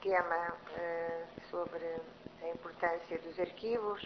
tema sobre a importância dos arquivos.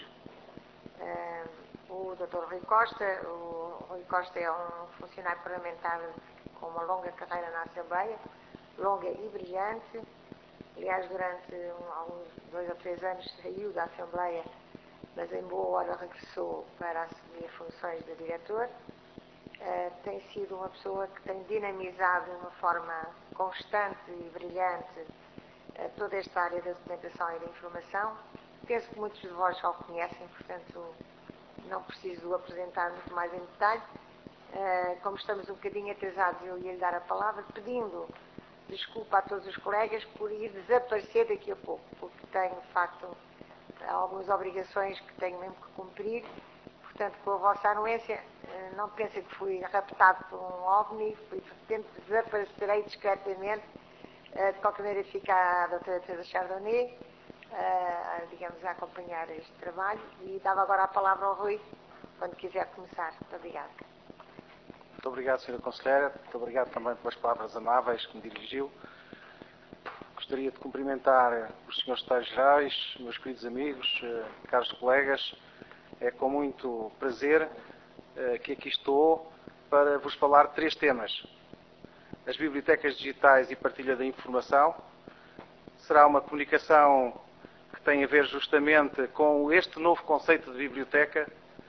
O Dr. Rui Costa. O Rui Costa é um funcionário parlamentar com uma longa carreira na Assembleia, longa e brilhante. Aliás, durante alguns 2 ou 3 anos saiu da Assembleia, mas em boa hora regressou para assumir funções de diretor. Tem sido uma pessoa que tem dinamizado de uma forma constante e brilhante toda esta área da documentação e da informação. Penso que muitos de vós já o conhecem, portanto não preciso o apresentar muito mais em detalhe. Como estamos um bocadinho atrasados, eu ia lhe dar a palavra, pedindo desculpa a todos os colegas por ir desaparecer daqui a pouco, porque tenho, de facto, algumas obrigações que tenho mesmo que cumprir. Portanto, com a vossa anuência, não pensem que fui raptado por um OVNI, de repente desaparecerei discretamente. De qualquer maneira, fica a doutora Teresa Chardonnay, digamos, a acompanhar este trabalho, e dava agora a palavra ao Rui, quando quiser começar. Muito obrigada. Muito obrigado, Sra. Conselheira. Muito obrigado também pelas palavras amáveis que me dirigiu. Gostaria de cumprimentar os senhores secretários-gerais, meus queridos amigos, caros colegas. É com muito prazer que aqui estou para vos falar de 3 temas. As bibliotecas digitais e partilha da informação. Será uma comunicação que tem a ver justamente com este novo conceito de biblioteca,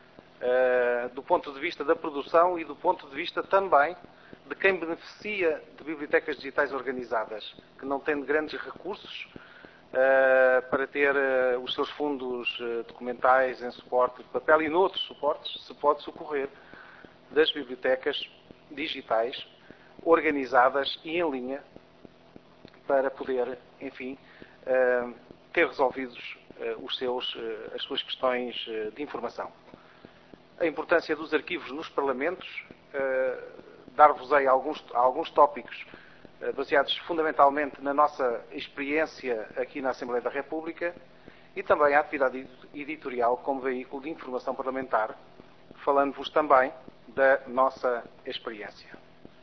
do ponto de vista da produção e do ponto de vista também de quem beneficia de bibliotecas digitais organizadas, que não têm grandes recursos para ter os seus fundos documentais em suporte de papel e noutros suportes, se pode socorrer das bibliotecas digitais organizadas e em linha para poder, enfim, ter resolvidos as suas questões de informação. A importância dos arquivos nos parlamentos, dar-vos-ei alguns tópicos baseados fundamentalmente na nossa experiência aqui na Assembleia da República e também a atividade editorial como veículo de informação parlamentar, falando-vos também da nossa experiência.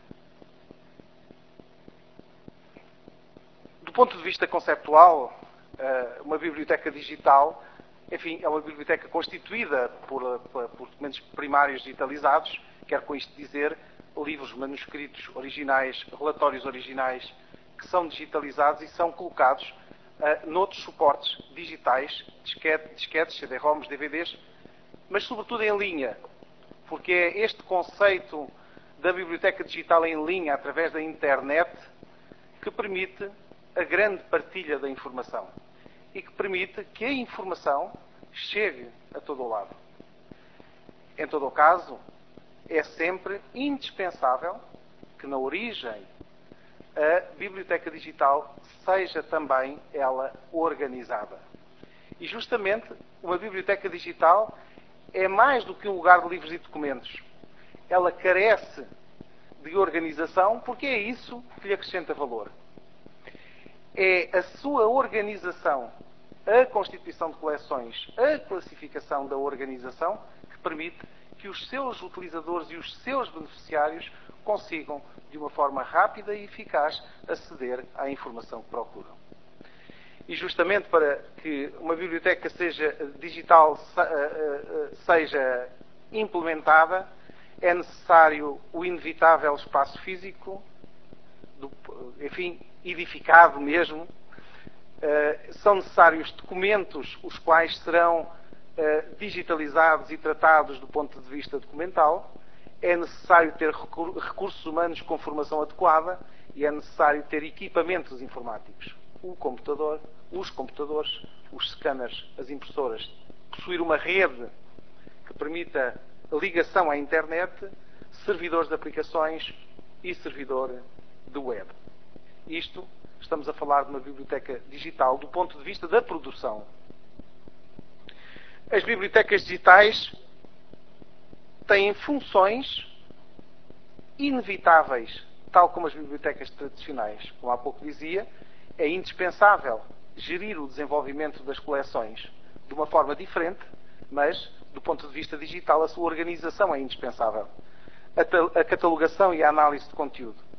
Do ponto de vista conceptual, uma biblioteca digital, enfim, é uma biblioteca constituída por documentos primários digitalizados, quer com isto dizer livros manuscritos originais, relatórios originais, que são digitalizados e são colocados noutros suportes digitais, disquetes, CD-ROMs, DVDs, mas sobretudo em linha, porque é este conceito da biblioteca digital em linha, através da internet, que permite a grande partilha da informação e que permite que a informação chegue a todo o lado. Em todo o caso, é sempre indispensável que na origem a biblioteca digital seja também ela organizada. E justamente uma biblioteca digital é mais do que um lugar de livros e documentos. Ela carece de organização porque é isso que lhe acrescenta valor. É a sua organização, a constituição de coleções, a classificação da organização que permite que os seus utilizadores e os seus beneficiários consigam, de uma forma rápida e eficaz, aceder à informação que procuram. E justamente para que uma biblioteca digital seja implementada, é necessário o inevitável espaço físico, enfim, edificado mesmo. São necessários documentos, os quais serão digitalizados e tratados do ponto de vista documental. É necessário ter recursos humanos com formação adequada e é necessário ter equipamentos informáticos. Os computadores, os scanners, as impressoras, possuir uma rede que permita a ligação à internet, servidores de aplicações e servidor de web. Isto, estamos a falar de uma biblioteca digital do ponto de vista da produção. As bibliotecas digitais têm funções inevitáveis, tal como as bibliotecas tradicionais. Como há pouco dizia, é indispensável gerir o desenvolvimento das coleções de uma forma diferente, mas, do ponto de vista digital, a sua organização é indispensável. A catalogação e a análise de conteúdo.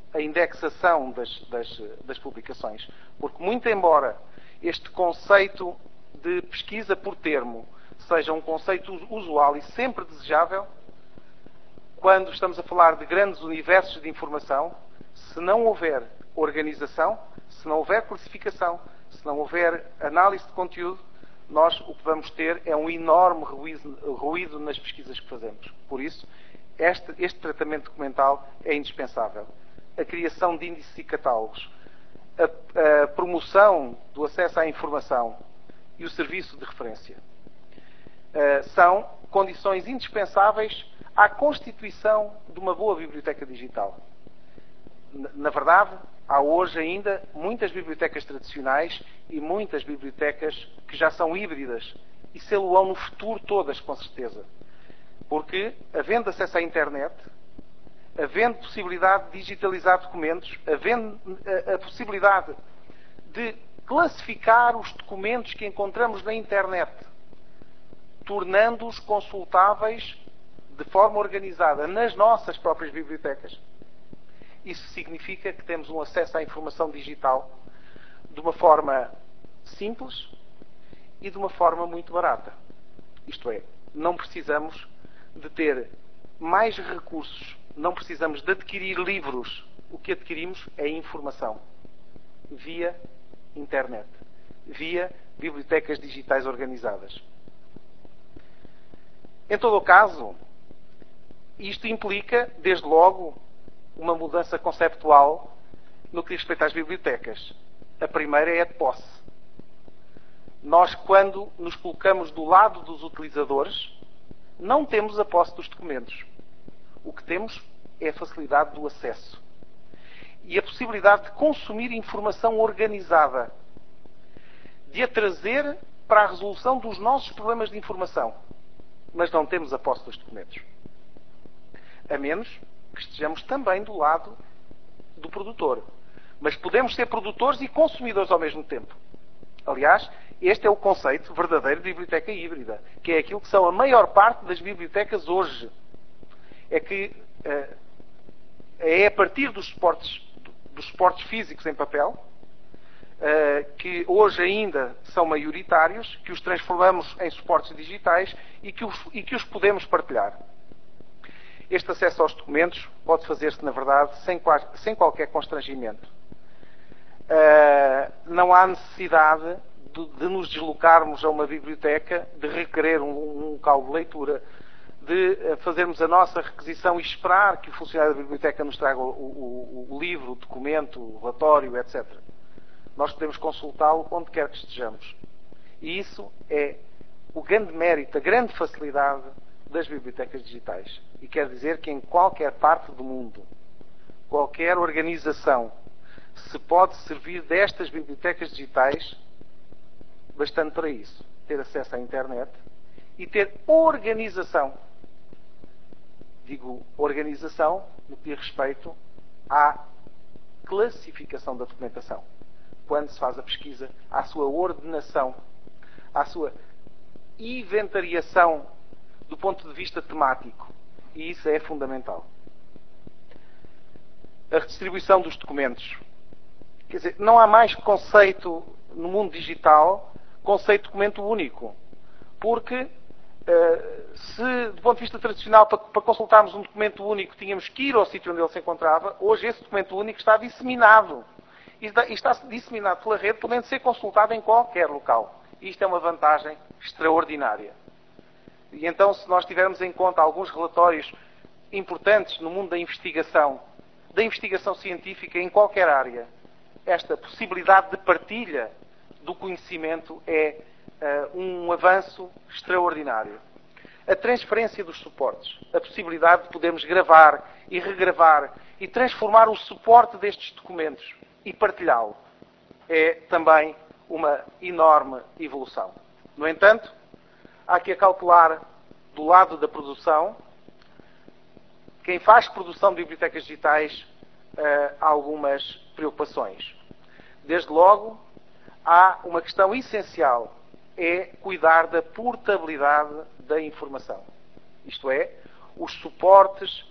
a indexação das publicações. Porque, muito embora este conceito de pesquisa por termo seja um conceito usual e sempre desejável, quando estamos a falar de grandes universos de informação, se não houver organização, se não houver classificação, se não houver análise de conteúdo, nós o que vamos ter é um enorme ruído nas pesquisas que fazemos. Por isso, este tratamento documental é indispensável. A criação de índices e catálogos, a promoção do acesso à informação e o serviço de referência são condições indispensáveis à constituição de uma boa biblioteca digital. Na verdade, há hoje ainda muitas bibliotecas tradicionais e muitas bibliotecas que já são híbridas e sê-lo-ão no futuro todas, com certeza. Porque, havendo acesso à internet, havendo possibilidade de digitalizar documentos, havendo a possibilidade de classificar os documentos que encontramos na internet, tornando-os consultáveis de forma organizada nas nossas próprias bibliotecas. Isso significa que temos um acesso à informação digital de uma forma simples e de uma forma muito barata. Isto é, não precisamos de ter mais recursos, não precisamos de adquirir livros. O que adquirimos é informação via internet, via bibliotecas digitais organizadas. Em todo o caso, isto implica, desde logo, uma mudança conceptual no que diz respeito às bibliotecas. A primeira é a de posse. Nós, quando nos colocamos do lado dos utilizadores, não temos a posse dos documentos. O que temos é a facilidade do acesso e a possibilidade de consumir informação organizada, de a trazer para a resolução dos nossos problemas de informação. Mas não temos a posse dos documentos. A menos que estejamos também do lado do produtor. Mas podemos ser produtores e consumidores ao mesmo tempo. Aliás, este é o conceito verdadeiro de biblioteca híbrida, que é aquilo que são a maior parte das bibliotecas hoje. É que é a partir dos suportes físicos em papel, que hoje ainda são maioritários, que os transformamos em suportes digitais e que os podemos partilhar. Este acesso aos documentos pode fazer-se, na verdade, sem qualquer constrangimento. Não há necessidade de nos deslocarmos a uma biblioteca, de requerer um local de leitura, de fazermos a nossa requisição e esperar que o funcionário da biblioteca nos traga o livro, o documento, o relatório, etc. Nós podemos consultá-lo onde quer que estejamos. E isso é o grande mérito, a grande facilidade das bibliotecas digitais. E quer dizer que em qualquer parte do mundo, qualquer organização, se pode servir destas bibliotecas digitais, bastante para isso. Ter acesso à internet e ter organização. Digo organização no que diz respeito à classificação da documentação. Quando se faz a pesquisa, à sua ordenação, à sua inventariação do ponto de vista temático. E isso é fundamental. A redistribuição dos documentos. Quer dizer, não há mais conceito no mundo digital, conceito de documento único. Porque se, do ponto de vista tradicional, para consultarmos um documento único, tínhamos que ir ao sítio onde ele se encontrava, hoje esse documento único está disseminado. E está disseminado pela rede, podendo ser consultado em qualquer local. E isto é uma vantagem extraordinária. E então, se nós tivermos em conta alguns relatórios importantes no mundo da investigação científica em qualquer área, esta possibilidade de partilha do conhecimento é um avanço extraordinário. A transferência dos suportes, a possibilidade de podermos gravar e regravar e transformar o suporte destes documentos e partilhá-lo, é também uma enorme evolução. No entanto, há que calcular do lado da produção, quem faz produção de bibliotecas digitais, há algumas preocupações. Desde logo, há uma questão essencial, é cuidar da portabilidade da informação. Isto é, os suportes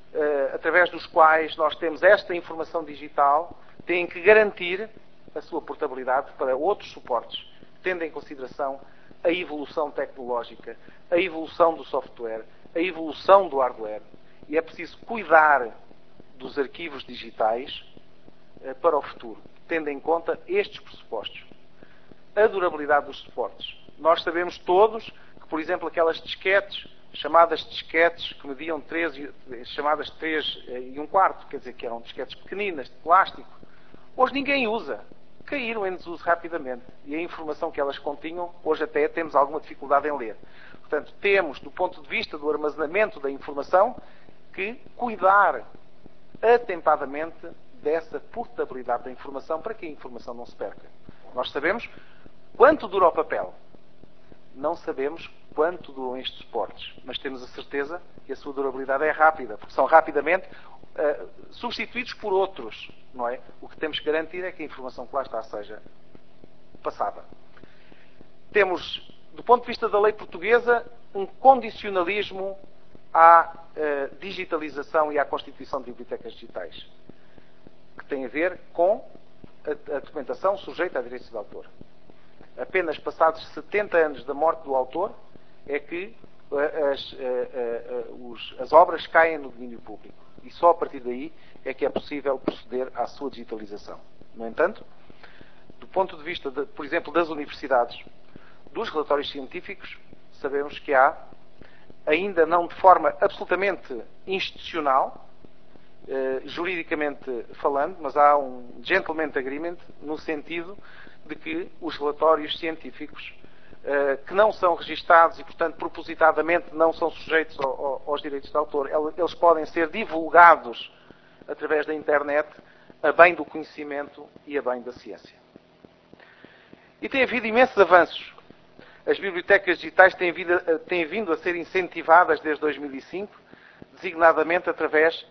através dos quais nós temos esta informação digital, têm que garantir a sua portabilidade para outros suportes, tendo em consideração a evolução tecnológica, a evolução do software, a evolução do hardware. E é preciso cuidar dos arquivos digitais para o futuro, tendo em conta estes pressupostos. A durabilidade dos suportes. Nós sabemos todos que, por exemplo, aquelas disquetes, chamadas disquetes que mediam 3 e um quarto, quer dizer que eram disquetes pequeninas, de plástico, hoje ninguém usa. Caíram em desuso rapidamente. E a informação que elas continham, hoje até temos alguma dificuldade em ler. Portanto, temos, do ponto de vista do armazenamento da informação, que cuidar atempadamente dessa portabilidade da informação para que a informação não se perca. Nós sabemos quanto dura o papel. Não sabemos quanto duram estes suportes, mas temos a certeza que a sua durabilidade é rápida, porque são rapidamente substituídos por outros, não é? O que temos que garantir é que a informação que lá está seja passada. Temos, do ponto de vista da lei portuguesa, um condicionalismo à digitalização e à constituição de bibliotecas digitais, que tem a ver com a documentação sujeita a direitos de autor. Apenas passados 70 anos da morte do autor é que as obras caem no domínio público. E só a partir daí é que é possível proceder à sua digitalização. No entanto, do ponto de vista, por exemplo, das universidades, dos relatórios científicos, sabemos que há, ainda não de forma absolutamente institucional, juridicamente falando, mas há um gentleman agreement no sentido de que os relatórios científicos que não são registados e, portanto, propositadamente não são sujeitos aos direitos de autor, eles podem ser divulgados através da internet a bem do conhecimento e a bem da ciência. E tem havido imensos avanços. As bibliotecas digitais têm vindo a ser incentivadas desde 2005, designadamente através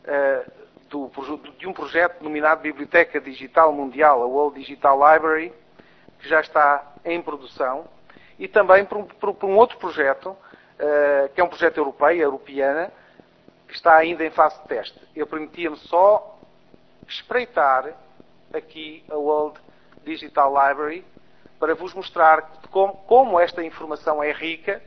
de um projeto denominado Biblioteca Digital Mundial, a World Digital Library, que já está em produção, e também por um outro projeto, que é um projeto europeu, europeana, que está ainda em fase de teste. Eu permitia-me só espreitar aqui a World Digital Library para vos mostrar como esta informação é rica.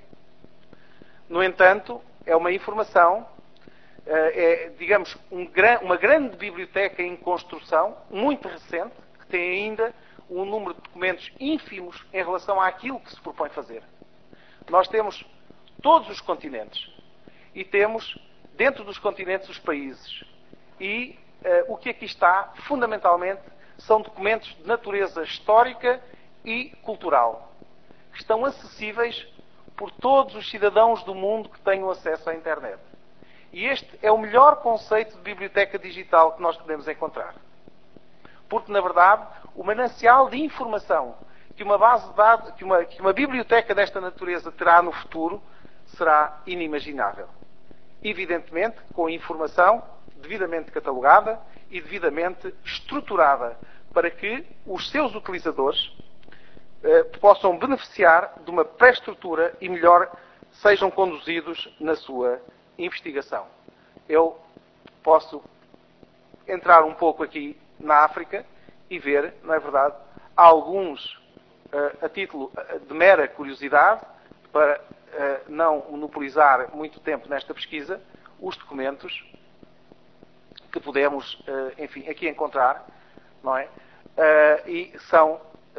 No entanto, é uma informação, digamos, uma grande biblioteca em construção, muito recente, que tem ainda um número de documentos ínfimos em relação àquilo que se propõe fazer. Nós temos todos os continentes e temos, dentro dos continentes, os países. E o que aqui está, fundamentalmente, são documentos de natureza histórica e cultural, que estão acessíveis por todos os cidadãos do mundo que tenham acesso à internet. E este é o melhor conceito de biblioteca digital que nós podemos encontrar. Porque, na verdade, o manancial de informação que uma base de dados, que uma biblioteca desta natureza terá no futuro, será inimaginável. Evidentemente, com informação devidamente catalogada e devidamente estruturada, para que os seus utilizadores possam beneficiar de uma pré-estrutura e, melhor, sejam conduzidos na sua investigação. Eu posso entrar um pouco aqui na África e ver, não é verdade, alguns, a título de mera curiosidade, para não monopolizar muito tempo nesta pesquisa, os documentos que podemos, enfim, aqui encontrar, não é? E são...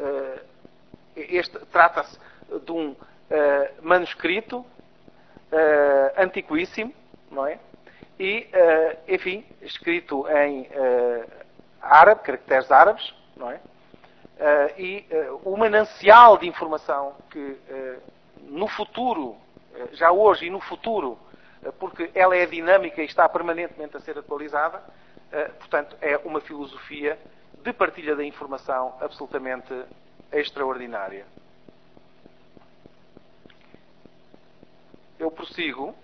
trata-se de um manuscrito antiquíssimo, não é? E, enfim, escrito em árabe, caracteres árabes, não é? E o manancial de informação que no futuro, já hoje e no futuro, porque ela é dinâmica e está permanentemente a ser atualizada, portanto, é uma filosofia de partilha da informação absolutamente extraordinária. Eu prossigo.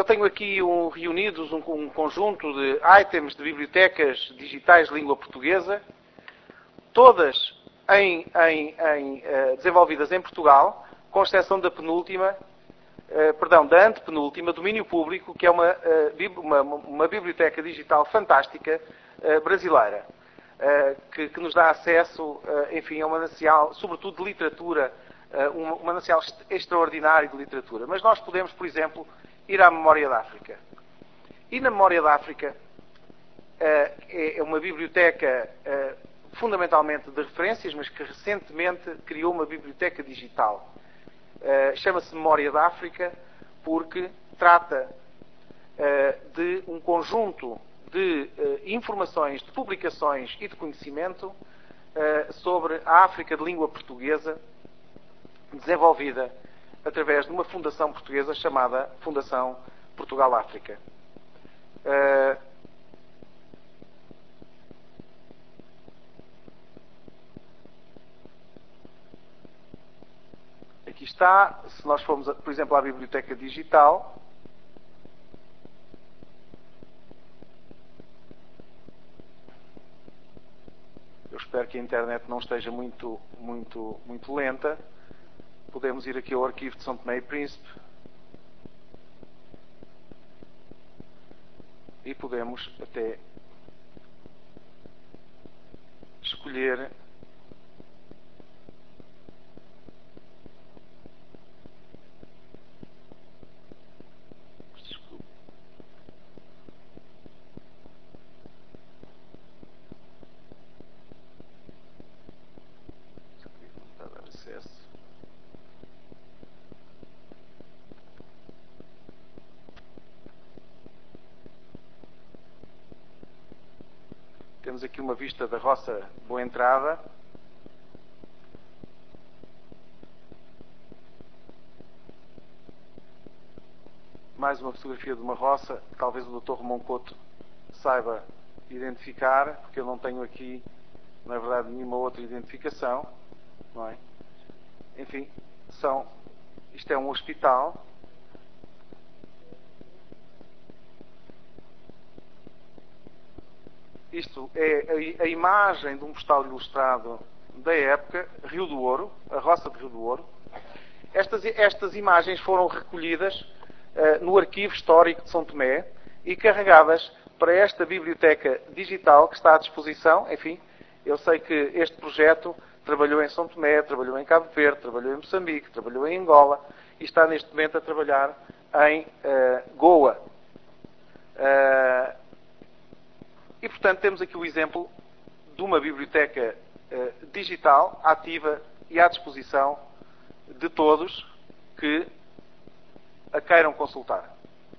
eu tenho aqui reunidos um conjunto de itens de bibliotecas digitais de língua portuguesa, todas desenvolvidas em Portugal, com exceção da da antepenúltima, Domínio Público, que é uma biblioteca digital fantástica brasileira, que nos dá acesso, enfim, a um manancial, sobretudo de literatura, um manancial extraordinário de literatura. Mas nós podemos, por exemplo, ir à Memória da África. E na Memória da África é uma biblioteca fundamentalmente de referências, mas que recentemente criou uma biblioteca digital. Chama-se Memória da África porque trata de um conjunto de informações, de publicações e de conhecimento sobre a África de língua portuguesa, desenvolvida através de uma fundação portuguesa chamada Fundação Portugal-África. Aqui está, se nós formos, por exemplo, à biblioteca digital, eu espero que a internet não esteja muito lenta. Podemos ir aqui ao arquivo de São Tomé e Príncipe e podemos até escolher acesso. Temos aqui uma vista da Roça Boa Entrada. Mais uma fotografia de uma roça, que talvez o Dr. Romão Couto saiba identificar, porque eu não tenho aqui, na verdade, nenhuma outra identificação. Não é? Enfim, isto é um hospital. Isto é a imagem de um postal ilustrado da época, Rio do Ouro, a Roça de Rio do Ouro. Estas imagens foram recolhidas no Arquivo Histórico de São Tomé e carregadas para esta biblioteca digital que está à disposição. Enfim, eu sei que este projeto trabalhou em São Tomé, trabalhou em Cabo Verde, trabalhou em Moçambique, trabalhou em Angola e está neste momento a trabalhar em Goa. E, portanto, temos aqui o exemplo de uma biblioteca digital, ativa e à disposição de todos que a queiram consultar.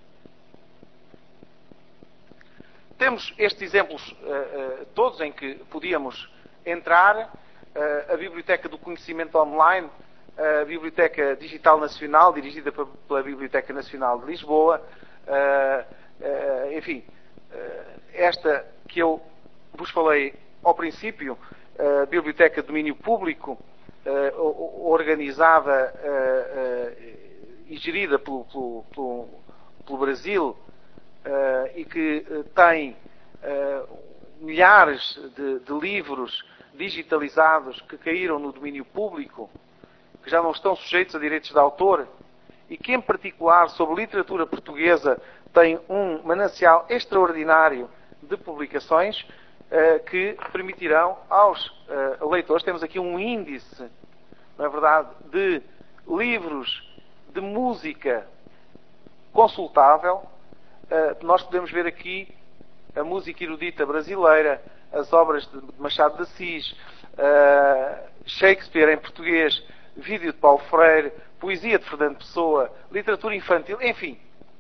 Temos estes exemplos todos em que podíamos entrar. A Biblioteca do Conhecimento Online, a Biblioteca Digital Nacional, dirigida pela Biblioteca Nacional de Lisboa, enfim, esta que eu vos falei ao princípio, a Biblioteca de Domínio Público, organizada e gerida pelo Brasil, e que tem milhares de livros digitalizados que caíram no domínio público, que já não estão sujeitos a direitos de autor, e que, em particular, sobre literatura portuguesa, tem um manancial extraordinário de publicações que permitirão aos leitores, temos aqui um índice, não é verdade, de livros de música consultável. Nós podemos ver aqui a música erudita brasileira, as obras de Machado de Assis, Shakespeare em português, vídeo de Paulo Freire, poesia de Fernando Pessoa, literatura infantil, enfim.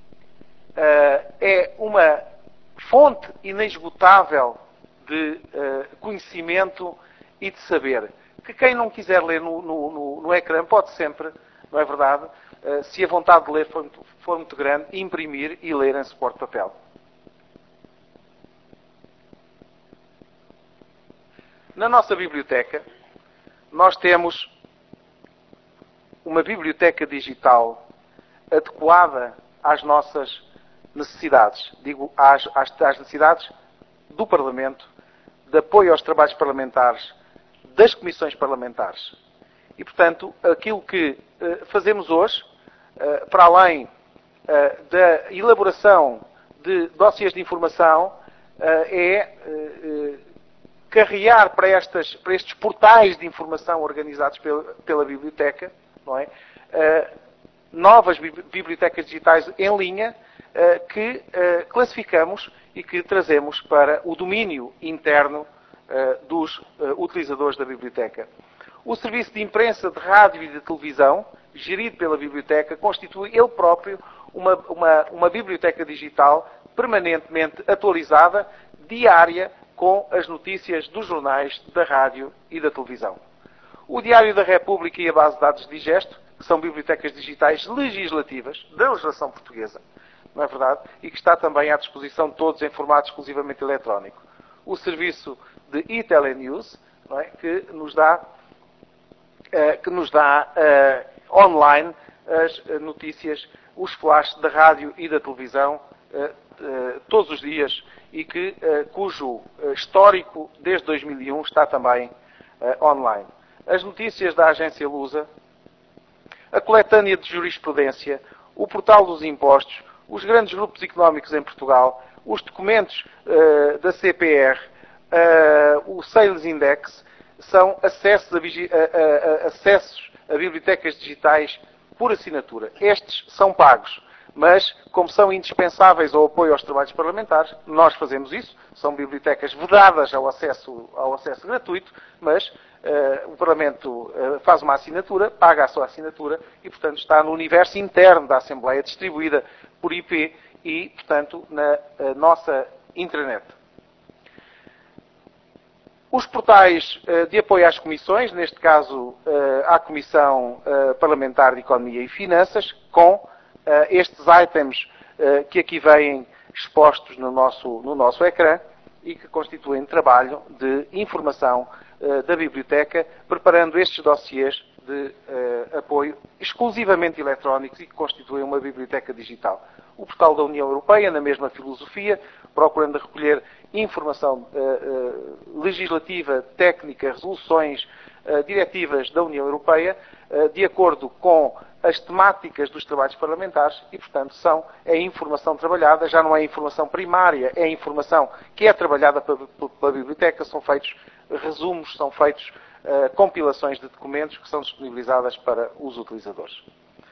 É uma fonte inesgotável de conhecimento e de saber, que quem não quiser ler no ecrã pode sempre, não é verdade, se a vontade de ler for muito grande, imprimir e ler em suporte de papel. Na nossa biblioteca, nós temos uma biblioteca digital adequada às nossas necessidades. Digo, às necessidades do Parlamento, de apoio aos trabalhos parlamentares, das comissões parlamentares. E, portanto, aquilo que fazemos hoje, para além da elaboração de dossiês de informação, é carrear para estes portais de informação organizados pela biblioteca, não é? Novas bibliotecas digitais em linha que classificamos e que trazemos para o domínio interno dos utilizadores da biblioteca. O serviço de imprensa, de rádio e de televisão, gerido pela biblioteca, constitui ele próprio uma biblioteca digital permanentemente atualizada, diária, com as notícias dos jornais, da rádio e da televisão. O Diário da República e a base de dados Digesto, que são bibliotecas digitais legislativas da legislação portuguesa, não é verdade? E que está também à disposição de todos em formato exclusivamente eletrónico. O serviço de e-telenews, não é? que nos dá online as notícias, os flashes da rádio e da televisão todos os dias e cujo histórico desde 2001 está também online. As notícias da agência Lusa, a coletânea de jurisprudência, o portal dos impostos, os grandes grupos económicos em Portugal, os documentos da CPR, o Sales Index, são acessos a bibliotecas digitais por assinatura. Estes são pagos, mas, como são indispensáveis ao apoio aos trabalhos parlamentares, nós fazemos isso. São bibliotecas vedadas ao acesso gratuito, mas o Parlamento faz uma assinatura, paga a sua assinatura e, portanto, está no universo interno da Assembleia, distribuída por IP e, portanto, na nossa intranet. Os portais de apoio às comissões, neste caso à Comissão Parlamentar de Economia e Finanças, com estes itens que aqui vêm expostos no nosso ecrã e que constituem trabalho de informação da biblioteca, preparando estes dossiês de apoio exclusivamente eletrónicos e que constituem uma biblioteca digital. O portal da União Europeia, na mesma filosofia, procurando recolher informação legislativa, técnica, resoluções, diretivas da União Europeia, de acordo com as temáticas dos trabalhos parlamentares e, portanto, é informação trabalhada, já não é informação primária, é informação que é trabalhada pela biblioteca, são feitos resumos, são feitos compilações de documentos que são disponibilizadas para os utilizadores.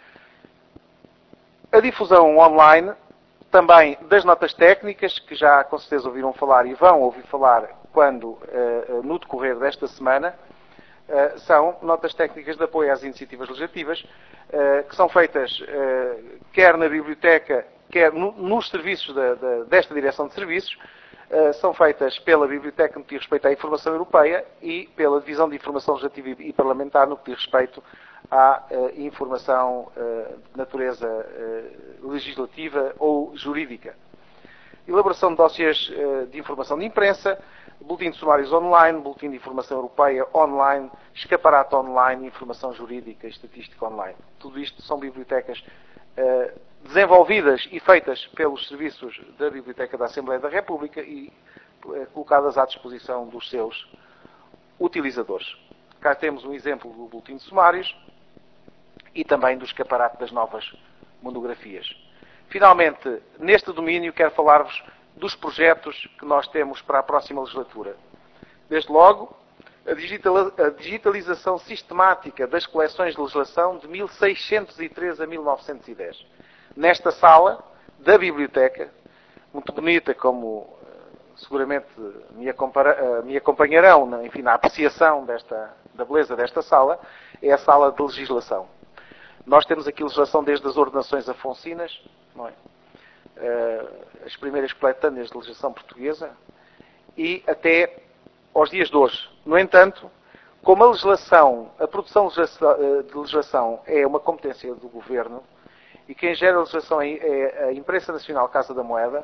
A difusão online, também das notas técnicas, que já com certeza ouviram falar e vão ouvir falar no decorrer desta semana, são notas técnicas de apoio às iniciativas legislativas, que são feitas quer na biblioteca, quer nos serviços desta Direção de Serviços, são feitas pela biblioteca no que diz respeito à informação europeia e pela Divisão de Informação Legislativa e Parlamentar no que diz respeito à informação de natureza legislativa ou jurídica. Elaboração de dossiês de informação de imprensa, boletim de sumários online, boletim de informação europeia online, escaparate online, informação jurídica e estatística online. Tudo isto são bibliotecas desenvolvidas e feitas pelos serviços da Biblioteca da Assembleia da República e colocadas à disposição dos seus utilizadores. Cá temos um exemplo do boletim de sumários e também do escaparate das novas monografias. Finalmente, neste domínio, quero falar-vos dos projetos que nós temos para a próxima legislatura. Desde logo, a digitalização sistemática das coleções de legislação de 1603 a 1910. Nesta sala da biblioteca, muito bonita, como seguramente me acompanharão na apreciação da beleza desta sala, é a sala de legislação. Nós temos aqui legislação desde as ordenações afonsinas, não é? As primeiras coletâneas de legislação portuguesa e até aos dias de hoje. No entanto, como a produção de legislação é uma competência do Governo e quem gera a legislação é a Imprensa Nacional Casa da Moeda,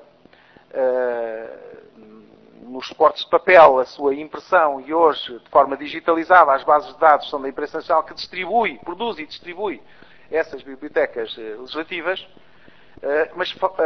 nos suportes de papel, a sua impressão e hoje, de forma digitalizada, as bases de dados são da Imprensa Nacional que produz e distribui essas bibliotecas legislativas, mas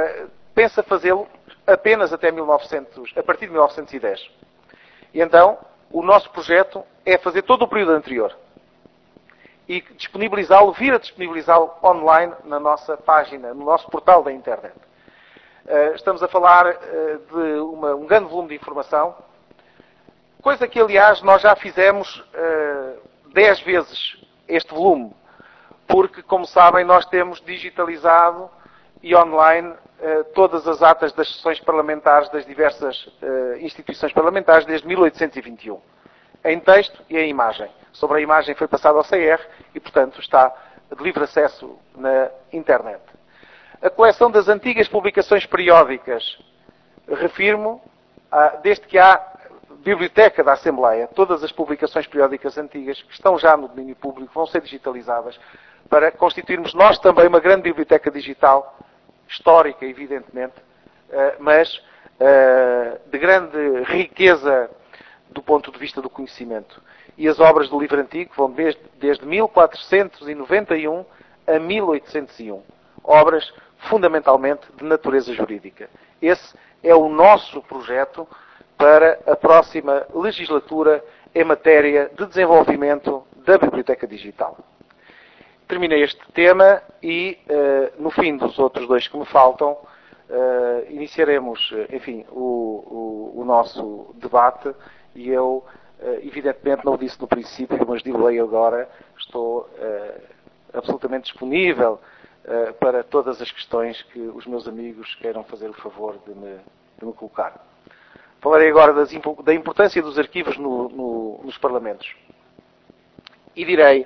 pensa fazê-lo apenas até a partir de 1910. E então, o nosso projeto é fazer todo o período anterior e disponibilizá-lo, vir a disponibilizá-lo online na nossa página, no nosso portal da internet. Estamos a falar de um grande volume de informação, coisa que, aliás, nós já fizemos 10 vezes este volume, porque, como sabem, nós temos digitalizado e online todas as atas das sessões parlamentares das diversas instituições parlamentares desde 1821, em texto e em imagem. Sobre a imagem foi passado ao CR e, portanto, está de livre acesso na internet. A coleção das antigas publicações periódicas, refirmo, desde que há Biblioteca da Assembleia, todas as publicações periódicas antigas que estão já no domínio público vão ser digitalizadas para constituirmos nós também uma grande biblioteca digital, histórica, evidentemente, mas de grande riqueza do ponto de vista do conhecimento. E as obras do livro antigo vão desde 1491 a 1801. Obras fundamentalmente de natureza jurídica. Esse é o nosso projeto para a próxima legislatura em matéria de desenvolvimento da Biblioteca Digital. Terminei este tema e, no fim dos outros dois que me faltam, iniciaremos, enfim, o nosso debate e eu, evidentemente, não o disse no princípio, mas digo-lhe agora, estou absolutamente disponível para todas as questões que os meus amigos queiram fazer o favor de me colocar. Falarei agora da importância dos arquivos nos Parlamentos. E direi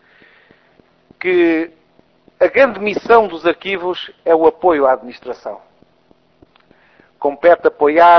que a grande missão dos arquivos é o apoio à administração. Compete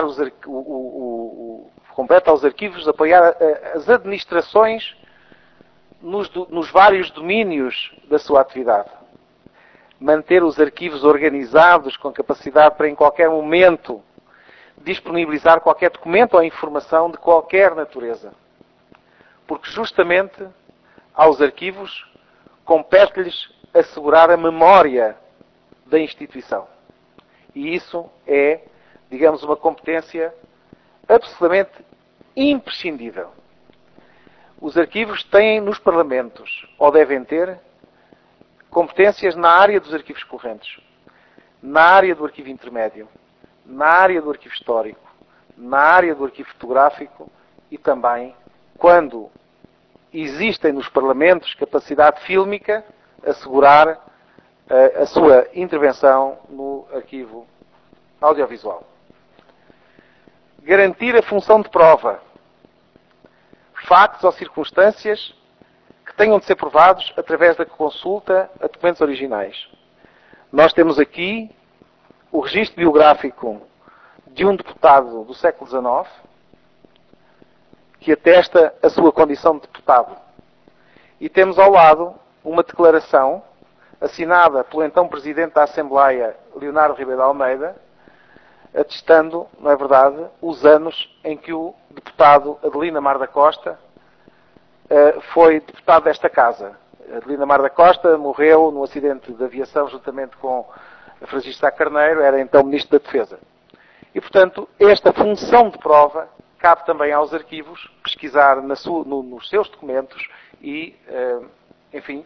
aos arquivos apoiar as administrações nos vários domínios da sua atividade. Manter os arquivos organizados com capacidade para, em qualquer momento, disponibilizar qualquer documento ou informação de qualquer natureza. Porque, justamente, aos arquivos compete-lhes assegurar a memória da instituição. E isso é, digamos, uma competência absolutamente imprescindível. Os arquivos têm nos Parlamentos, ou devem ter, competências na área dos arquivos correntes, na área do arquivo intermédio, na área do arquivo histórico, na área do arquivo fotográfico e também, quando existem nos Parlamentos capacidade fílmica, assegurar a sua intervenção no arquivo audiovisual. Garantir a função de prova. Factos ou circunstâncias que tenham de ser provados através da consulta a documentos originais. Nós temos aqui o registro biográfico de um deputado do século XIX que atesta a sua condição de deputado. E temos ao lado uma declaração assinada pelo então Presidente da Assembleia, Leonardo Ribeiro de Almeida, atestando, não é verdade, os anos em que o deputado Adelina Mar da Costa foi deputado desta Casa. Adelina Mar da Costa morreu num acidente de aviação juntamente com Francisco Sá Carneiro, era então Ministro da Defesa. E, portanto, esta função de prova cabe também aos arquivos pesquisar nos seus documentos e, enfim,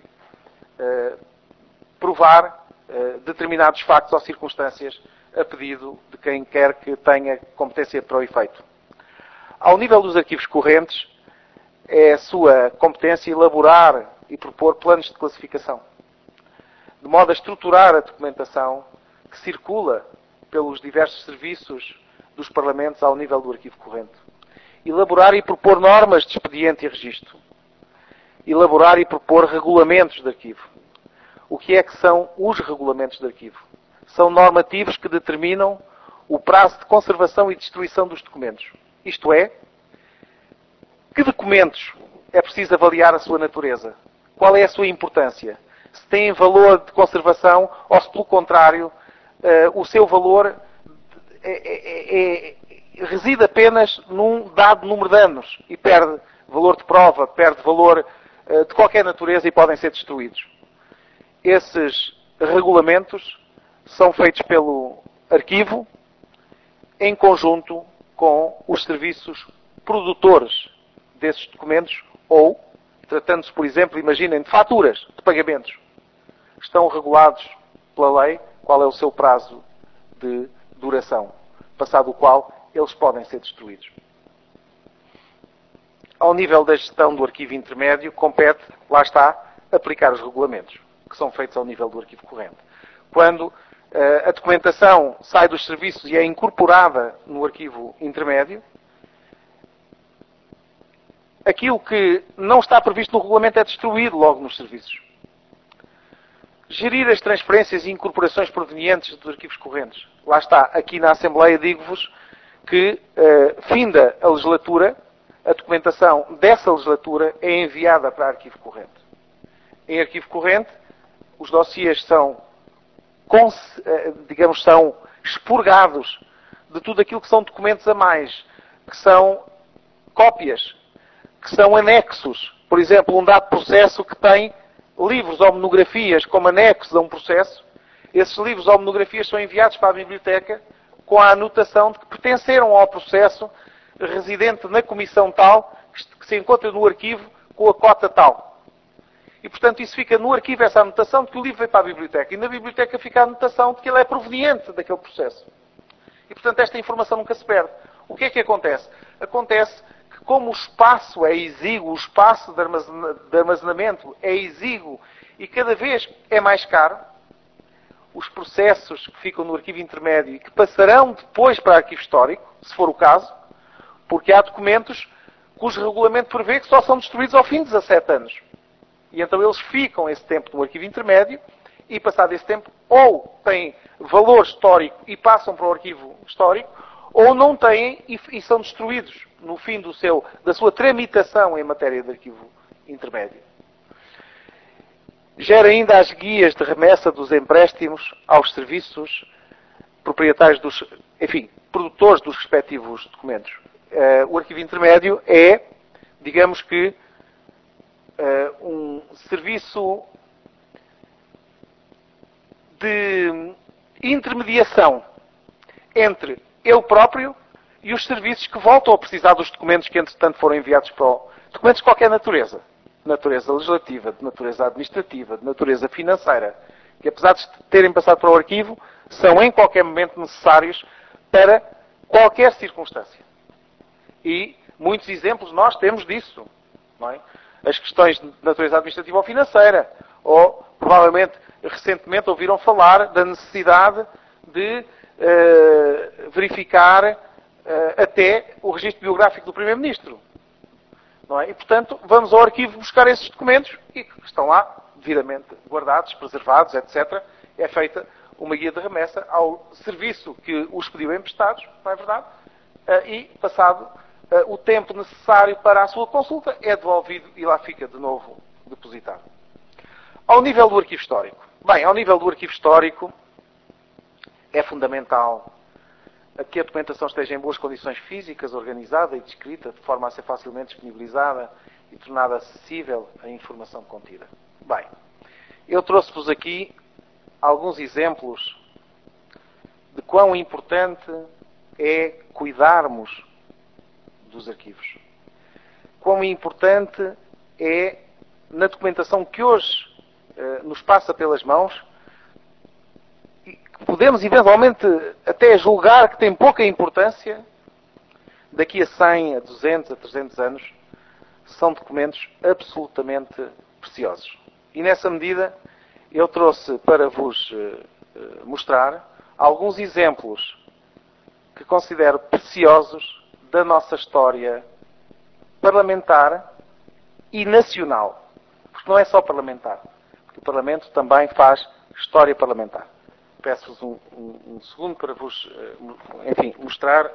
provar determinados factos ou circunstâncias a pedido de quem quer que tenha competência para o efeito. Ao nível dos arquivos correntes, é a sua competência elaborar e propor planos de classificação, de modo a estruturar a documentação que circula pelos diversos serviços dos Parlamentos ao nível do arquivo corrente. Elaborar e propor normas de expediente e registro. Elaborar e propor regulamentos de arquivo. O que é que são os regulamentos de arquivo? São normativos que determinam o prazo de conservação e destruição dos documentos. Isto é, que documentos é preciso avaliar a sua natureza? Qual é a sua importância? Se têm valor de conservação ou se, pelo contrário, o seu valor reside apenas num dado número de anos e perde valor de prova, perde valor de qualquer natureza e podem ser destruídos. Esses regulamentos são feitos pelo arquivo em conjunto com os serviços produtores desses documentos ou, tratando-se, por exemplo, imaginem, de faturas, de pagamentos. Estão regulados pela lei qual é o seu prazo de duração, passado o qual eles podem ser destruídos. Ao nível da gestão do arquivo intermédio, compete, lá está, aplicar os regulamentos, que são feitos ao nível do arquivo corrente. Quando a documentação sai dos serviços e é incorporada no arquivo intermédio, aquilo que não está previsto no regulamento é destruído logo nos serviços. Gerir as transferências e incorporações provenientes dos arquivos correntes. Lá está, aqui na Assembleia digo-vos que, finda a legislatura, a documentação dessa legislatura é enviada para arquivo corrente. Em arquivo corrente, os dossiês são expurgados de tudo aquilo que são documentos a mais, que são cópias, que são anexos. Por exemplo, um dado processo que tem livros ou monografias como anexos a um processo, esses livros ou monografias são enviados para a biblioteca com a anotação de que pertenceram ao processo residente na comissão tal, que se encontra no arquivo com a cota tal. E, portanto, isso fica no arquivo, essa anotação de que o livro veio para a biblioteca. E na biblioteca fica a anotação de que ele é proveniente daquele processo. E, portanto, esta informação nunca se perde. O que é que acontece? Acontece que, como o espaço é exíguo, o espaço de armazenamento é exíguo e cada vez é mais caro, os processos que ficam no arquivo intermédio e que passarão depois para o arquivo histórico, se for o caso, porque há documentos cujo regulamento prevê que só são destruídos ao fim de 17 anos. E então eles ficam esse tempo no arquivo intermédio e, passado esse tempo, ou têm valor histórico e passam para o arquivo histórico, ou não têm e são destruídos no fim da sua tramitação em matéria de arquivo intermédio. Gera ainda as guias de remessa dos empréstimos aos serviços proprietários produtores dos respectivos documentos. O arquivo intermédio é, digamos que, um serviço de intermediação entre ele próprio e os serviços que voltam a precisar dos documentos que, entretanto, foram enviados documentos de qualquer natureza. De natureza legislativa, de natureza administrativa, de natureza financeira, que apesar de terem passado para o arquivo, são em qualquer momento necessários para qualquer circunstância. E muitos exemplos nós temos disso, não é? As questões de natureza administrativa ou financeira, ou provavelmente recentemente ouviram falar da necessidade de verificar até o registro biográfico do Primeiro-Ministro. Não é? E, portanto, vamos ao arquivo buscar esses documentos e que estão lá devidamente guardados, preservados, etc. É feita uma guia de remessa ao serviço que os pediu emprestados, não é verdade? E, passado o tempo necessário para a sua consulta, é devolvido e lá fica de novo depositado. Ao nível do arquivo histórico. Bem, ao nível do arquivo histórico, é fundamental que a documentação esteja em boas condições físicas, organizada e descrita, de forma a ser facilmente disponibilizada e tornada acessível a informação contida. Bem, eu trouxe-vos aqui alguns exemplos de quão importante é cuidarmos dos arquivos. Quão importante é, na documentação que hoje nos passa pelas mãos, e que podemos eventualmente até julgar que tem pouca importância, daqui a 100, a 200, a 300 anos, são documentos absolutamente preciosos. E nessa medida, eu trouxe para vos mostrar alguns exemplos que considero preciosos da nossa história parlamentar e nacional. Porque não é só parlamentar. Porque o Parlamento também faz história parlamentar. Peço-vos um segundo para vos, mostrar.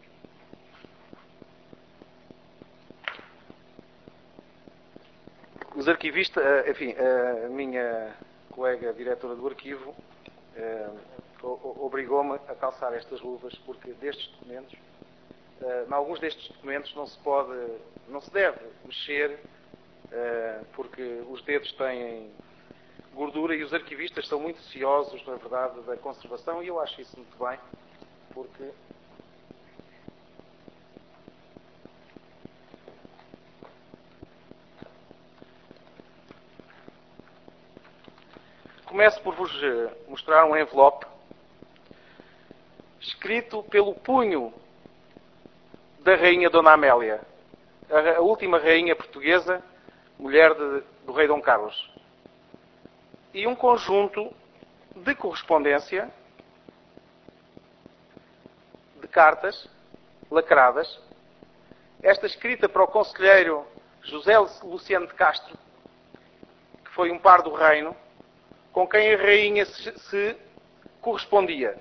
Os arquivistas, a minha colega diretora do arquivo obrigou-me a calçar estas luvas porque destes documentos, em alguns destes documentos não se deve mexer porque os dedos têm moldura, e os arquivistas são muito ciosos, na verdade, da conservação, e eu acho isso muito bem, porque começo por vos mostrar um envelope escrito pelo punho da rainha Dona Amélia, a última rainha portuguesa, mulher do rei Dom Carlos. E um conjunto de correspondência, de cartas lacradas, esta escrita para o conselheiro José Luciano de Castro, que foi um par do reino, com quem a rainha se correspondia.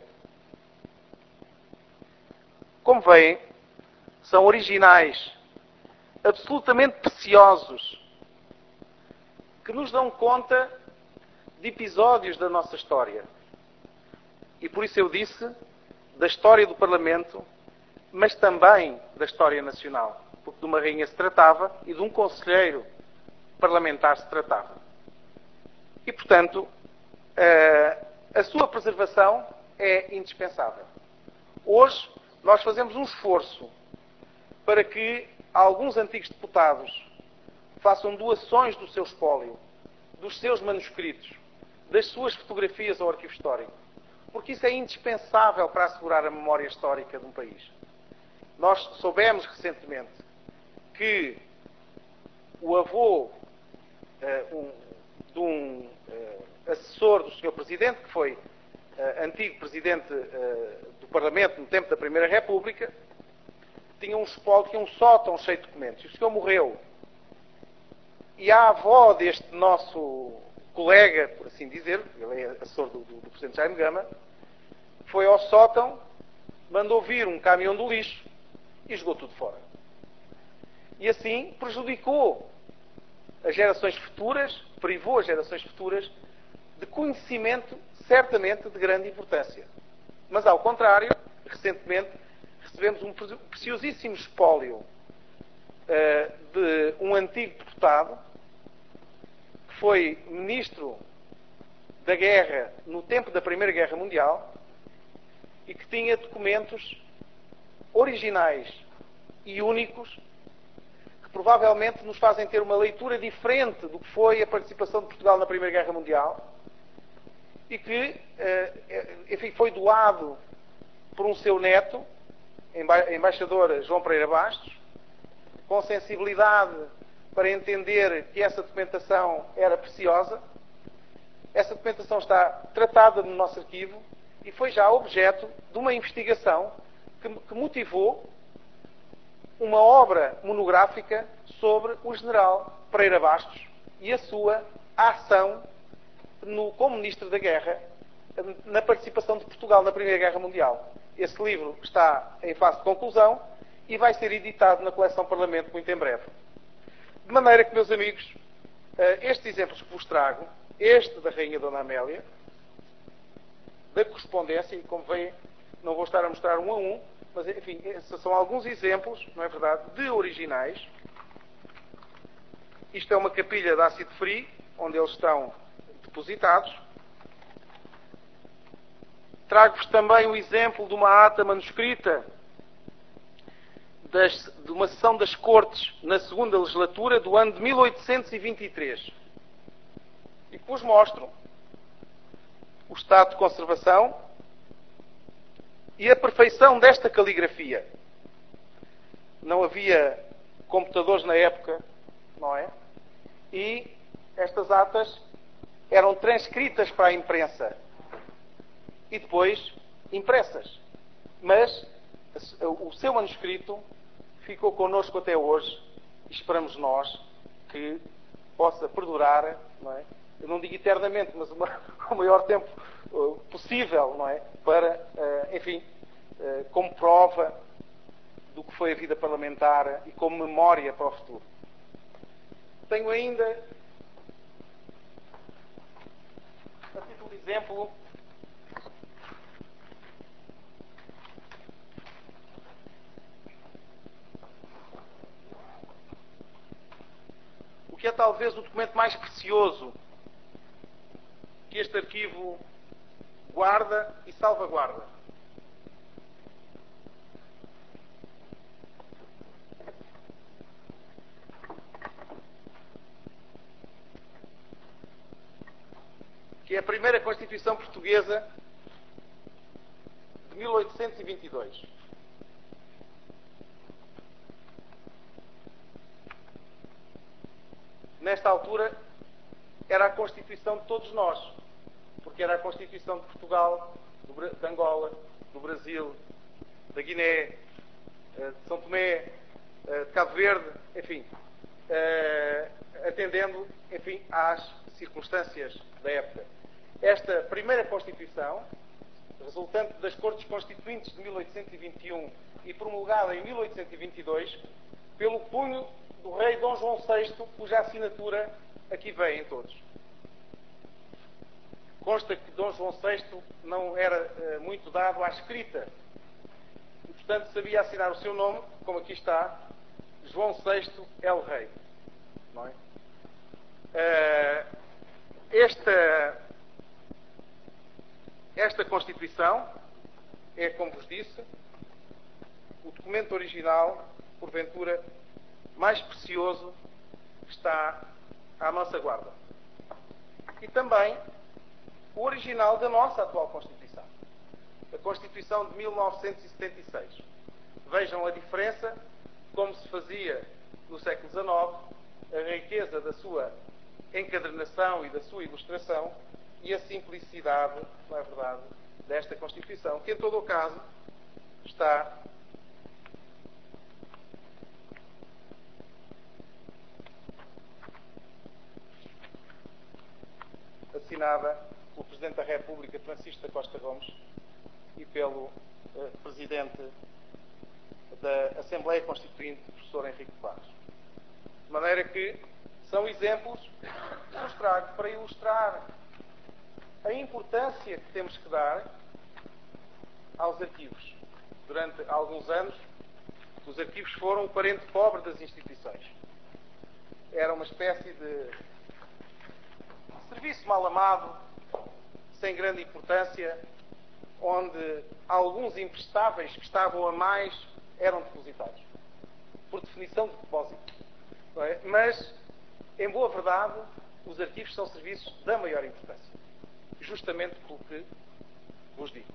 Como veem, são originais, absolutamente preciosos, que nos dão conta de episódios da nossa história. E por isso eu disse da história do Parlamento, mas também da história nacional. Porque de uma rainha se tratava e de um conselheiro parlamentar se tratava. E, portanto, a sua preservação é indispensável. Hoje, nós fazemos um esforço para que alguns antigos deputados façam doações do seu espólio, dos seus manuscritos, das suas fotografias ao arquivo histórico. Porque isso é indispensável para assegurar a memória histórica de um país. Nós soubemos recentemente que o avô de um assessor do Sr. Presidente, que foi antigo Presidente do Parlamento no tempo da Primeira República, tinha um espólio, tinha um sótão cheio de documentos. E o senhor morreu. E a avó deste nosso colega, por assim dizer, ele é assessor do Presidente Jaime Gama, foi ao sótão, mandou vir um caminhão do lixo e jogou tudo fora. E assim prejudicou as gerações futuras, privou as gerações futuras de conhecimento certamente de grande importância. Mas ao contrário, recentemente recebemos um preciosíssimo espólio de um antigo deputado que foi ministro da guerra no tempo da Primeira Guerra Mundial e que tinha documentos originais e únicos que provavelmente nos fazem ter uma leitura diferente do que foi a participação de Portugal na Primeira Guerra Mundial e que, enfim, foi doado por um seu neto, embaixador João Pereira Bastos, com sensibilidade para entender que essa documentação era preciosa. Essa documentação está tratada no nosso arquivo e foi já objeto de uma investigação que motivou uma obra monográfica sobre o general Pereira Bastos e a sua ação como Ministro da Guerra na participação de Portugal na Primeira Guerra Mundial. Esse livro está em fase de conclusão e vai ser editado na coleção Parlamento muito em breve. De maneira que, meus amigos, estes exemplos que vos trago, este da Rainha Dona Amélia, da correspondência, e como veem, não vou estar a mostrar um a um, mas, enfim, esses são alguns exemplos, não é verdade, de originais. Isto é uma capilha de ácido frio, onde eles estão depositados. Trago-vos também o exemplo de uma ata manuscrita de uma sessão das Cortes na segunda legislatura do ano de 1823. E que vos mostro o estado de conservação e a perfeição desta caligrafia. Não havia computadores na época, não é? E estas atas eram transcritas para a imprensa e depois impressas. Mas o seu manuscrito ficou connosco até hoje e esperamos nós que possa perdurar, não é? Eu não digo eternamente, mas o maior tempo possível, não é? Para, enfim, como prova do que foi a vida parlamentar e como memória para o futuro. Tenho ainda, a título de exemplo, o que é talvez o documento mais precioso que este arquivo guarda e salvaguarda. Que é a primeira Constituição Portuguesa de 1822. Nesta altura, era a Constituição de todos nós, porque era a Constituição de Portugal, de Angola, do Brasil, da Guiné, de São Tomé, de Cabo Verde, enfim, atendendo, enfim, às circunstâncias da época. Esta primeira Constituição, resultante das Cortes Constituintes de 1821 e promulgada em 1822, pelo punho do rei Dom João VI, cuja assinatura aqui vem em todos. Consta que Dom João VI não era muito dado à escrita e, portanto, sabia assinar o seu nome, como aqui está, João VI El Rei. Não é? Esta Constituição é, como vos disse, o documento original, porventura, mais precioso que está à nossa guarda. E também o original da nossa atual Constituição, a Constituição de 1976. Vejam a diferença, como se fazia no século XIX, a riqueza da sua encadernação e da sua ilustração e a simplicidade, não é verdade, desta Constituição, que em todo o caso está assinada pelo Presidente da República, Francisco da Costa Gomes, e pelo Presidente da Assembleia Constituinte, professor Henrique Barros. De maneira que são exemplos que vos trago para ilustrar a importância que temos que dar aos arquivos. Durante alguns anos, os arquivos foram o parente pobre das instituições. Era uma espécie de serviço mal amado, sem grande importância, onde alguns imprestáveis que estavam a mais eram depositados. Por definição de depósito. Não é? Mas, em boa verdade, os arquivos são serviços da maior importância. Justamente pelo que vos digo.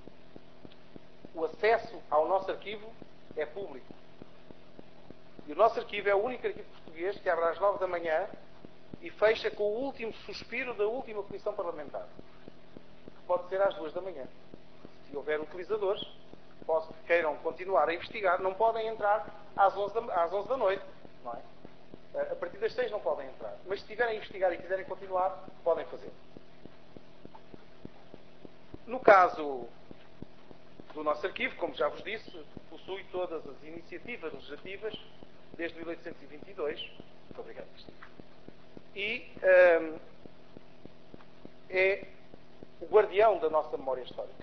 O acesso ao nosso arquivo é público. E o nosso arquivo é o único arquivo português que abre às 9 da manhã e fecha com o último suspiro da última comissão parlamentar. Pode ser às 2 da manhã. Se houver utilizadores que queiram continuar a investigar, não podem entrar às 11 da noite. Não é? A partir das 6 não podem entrar. Mas se estiverem a investigar e quiserem continuar, podem fazer. No caso do nosso arquivo, como já vos disse, possui todas as iniciativas legislativas desde 1822. Muito obrigado, Cristina. E é o guardião da nossa memória histórica.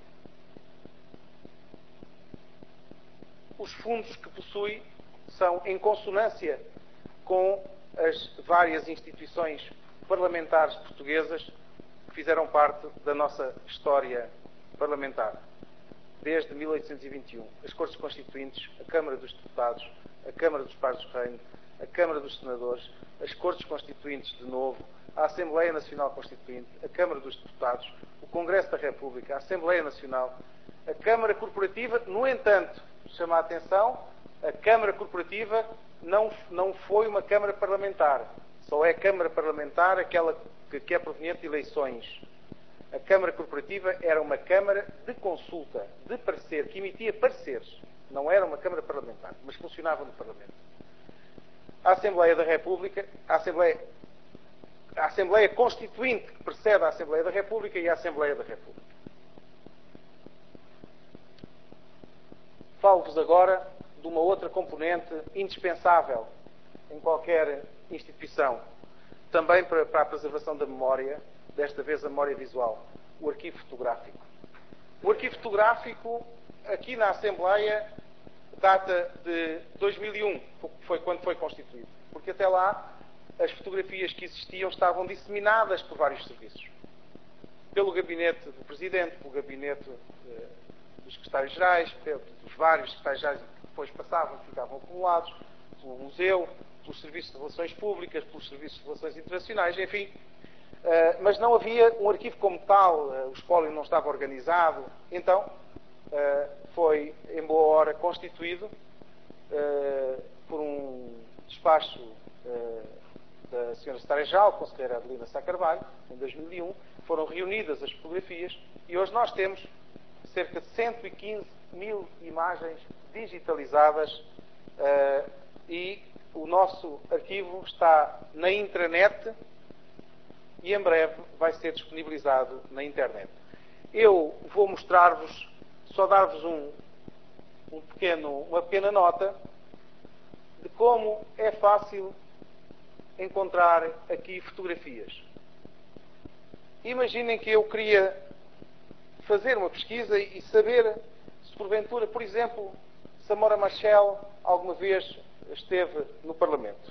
Os fundos que possui são em consonância com as várias instituições parlamentares portuguesas que fizeram parte da nossa história parlamentar. Desde 1821, as Cortes Constituintes, a Câmara dos Deputados, a Câmara dos Pares do Reino, a Câmara dos Senadores, as Cortes Constituintes de novo, a Assembleia Nacional Constituinte, a Câmara dos Deputados, o Congresso da República, a Assembleia Nacional, a Câmara Corporativa. No entanto, chama a atenção, a Câmara Corporativa não foi uma Câmara Parlamentar. Só é Câmara Parlamentar aquela que é proveniente de eleições. A Câmara Corporativa era uma Câmara de consulta, de parecer, que emitia pareceres. Não era uma Câmara Parlamentar, mas funcionava no Parlamento. A Assembleia da República, a Assembleia Constituinte que precede a Assembleia da República e a Assembleia da República. Falo-vos agora de uma outra componente indispensável em qualquer instituição, também para a preservação da memória, desta vez a memória visual, o arquivo fotográfico. O arquivo fotográfico, aqui na Assembleia, data de 2001, foi quando foi constituído, porque até lá as fotografias que existiam estavam disseminadas por vários serviços. pelo gabinete do Presidente, pelo gabinete dos secretários-gerais, dos vários secretários-gerais que depois passavam, ficavam acumulados, pelo Museu, pelos Serviços de Relações Públicas, pelos Serviços de Relações Internacionais, enfim. Mas não havia um arquivo como tal, o espólio não estava organizado. Então, foi, em boa hora, constituído por um despacho da Sra. Secretária-Geral, a Conselheira Adelina Sá Carvalho, em 2001, foram reunidas as fotografias e hoje nós temos cerca de 115 mil imagens digitalizadas e o nosso arquivo está na intranet e em breve vai ser disponibilizado na internet. Eu vou mostrar-vos, só dar-vos uma pequena nota de como é fácil encontrar aqui fotografias. Imaginem que eu queria fazer uma pesquisa e saber se porventura, por exemplo, Samora Machel alguma vez esteve no Parlamento.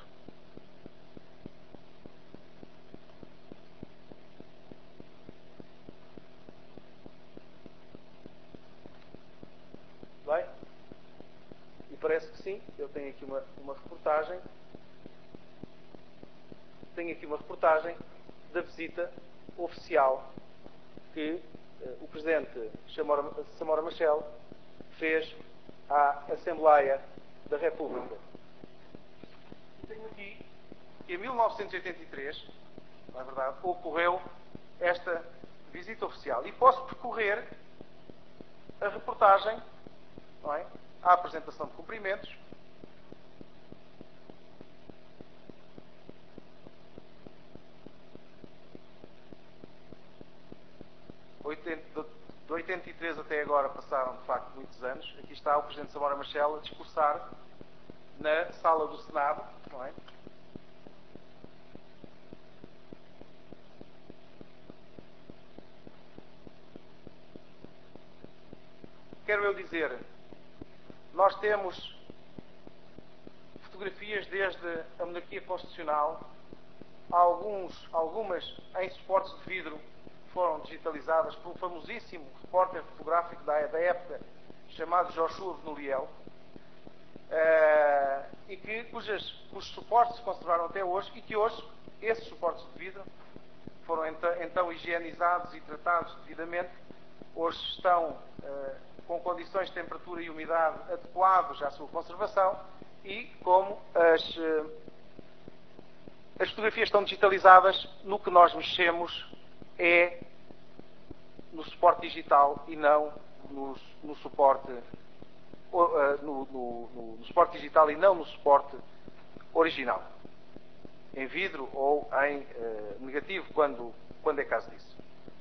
Bem? E parece que sim. Eu tenho aqui uma reportagem. Tenho aqui uma reportagem da visita oficial que o Presidente Samora Machel fez à Assembleia da República. Tenho aqui que em 1983, não é verdade, ocorreu esta visita oficial. E posso percorrer a reportagem, não é? A apresentação de cumprimentos. De 83 até agora passaram, de facto, muitos anos. Aqui está o Presidente Samora Machel a discursar na sala do Senado, não é? Quero eu dizer, nós temos fotografias desde a monarquia constitucional, algumas em suportes de vidro foram digitalizadas por um famosíssimo repórter fotográfico da época chamado Joshua Venoliel, e cujos suportes se conservaram até hoje e que hoje esses suportes de vidro foram então higienizados e tratados devidamente. Hoje estão com condições de temperatura e umidade adequados à sua conservação e como as fotografias estão digitalizadas, no que nós mexemos é no suporte digital e não no suporte no suporte digital e não no suporte original, em vidro ou em negativo, quando é caso disso.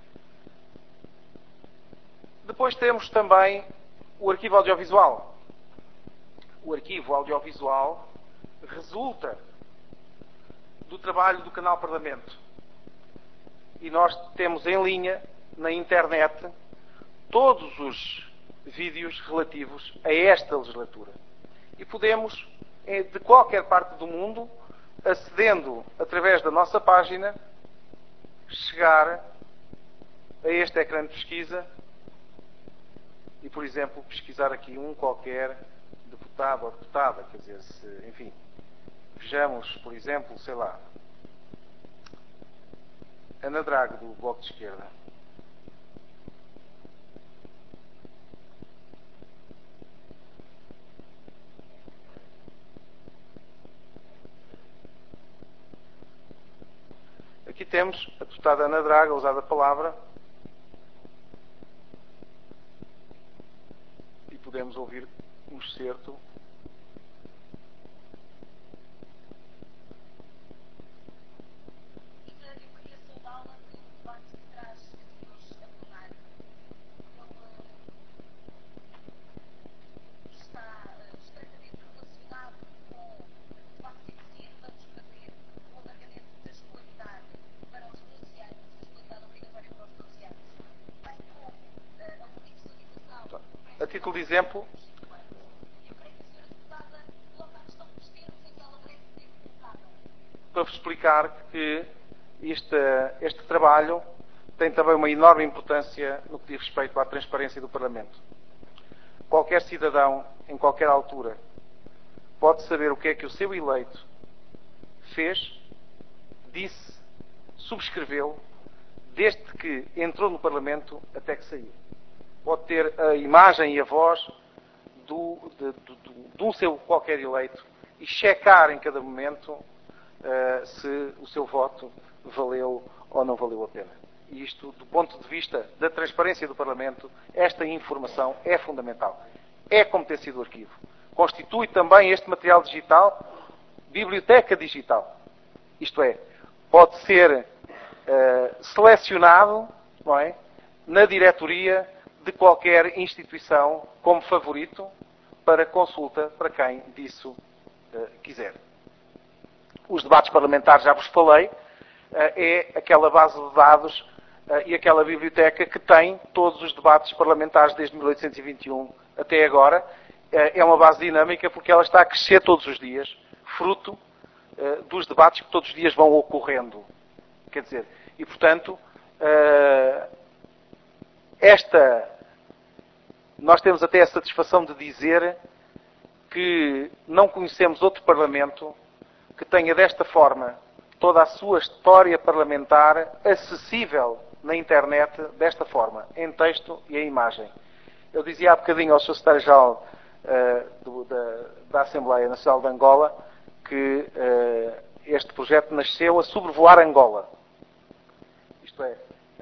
Depois temos também o arquivo audiovisual. O arquivo audiovisual resulta do trabalho do Canal Parlamento. E nós temos em linha, na internet, todos os vídeos relativos a esta legislatura. E podemos, de qualquer parte do mundo, acedendo através da nossa página, chegar a este ecrã de pesquisa e, por exemplo, pesquisar aqui um qualquer deputado ou deputada, quer dizer, enfim, vejamos, por exemplo, sei lá, Ana Drago, do Bloco de Esquerda. Aqui temos a deputada Ana Draga a usar a palavra e podemos ouvir um excerto. A título de exemplo, para vos explicar que este trabalho tem também uma enorme importância no que diz respeito à transparência do Parlamento. Qualquer cidadão, em qualquer altura, pode saber o que é que o seu eleito fez, disse, subscreveu, desde que entrou no Parlamento até que saiu. Pode ter a imagem e a voz de um seu qualquer eleito e checar em cada momento se o seu voto valeu ou não valeu a pena. E isto, do ponto de vista da transparência do Parlamento, esta informação é fundamental. É competência do arquivo. Constitui também este material digital biblioteca digital. Isto é, pode ser selecionado, não é, na diretoria de qualquer instituição como favorito para consulta para quem disso quiser. Os debates parlamentares, já vos falei, é aquela base de dados e aquela biblioteca que tem todos os debates parlamentares desde 1821 até agora. É uma base dinâmica porque ela está a crescer todos os dias, fruto dos debates que todos os dias vão ocorrendo. Quer dizer, e portanto, nós temos até a satisfação de dizer que não conhecemos outro Parlamento que tenha desta forma toda a sua história parlamentar acessível na internet desta forma, em texto e em imagem. Eu dizia há bocadinho ao Sr. Secretário-Geral da Assembleia Nacional de Angola que este projeto nasceu a sobrevoar Angola. Isto é,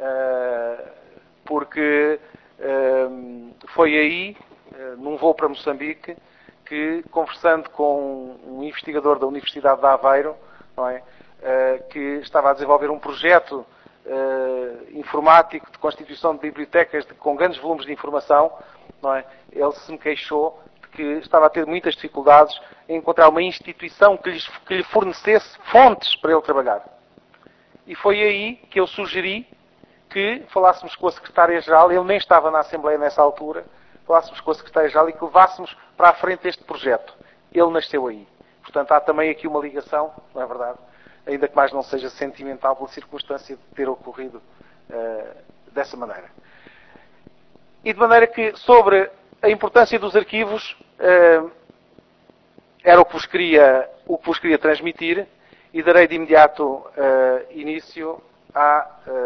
porque foi aí, num voo para Moçambique, que, conversando com um investigador da Universidade de Aveiro, não é, que estava a desenvolver um projeto informático de constituição de bibliotecas com grandes volumes de informação, não é, ele se me queixou de que estava a ter muitas dificuldades em encontrar uma instituição que lhe fornecesse fontes para ele trabalhar. E foi aí que eu sugeri que falássemos com a Secretária-Geral, ele nem estava na Assembleia nessa altura, falássemos com a Secretária-Geral e que levássemos para a frente este projeto. Ele nasceu aí. Portanto, há também aqui uma ligação, não é verdade? Ainda que mais não seja sentimental pela circunstância de ter ocorrido dessa maneira. E de maneira que, sobre a importância dos arquivos, era o que vos queria transmitir, e darei de imediato início à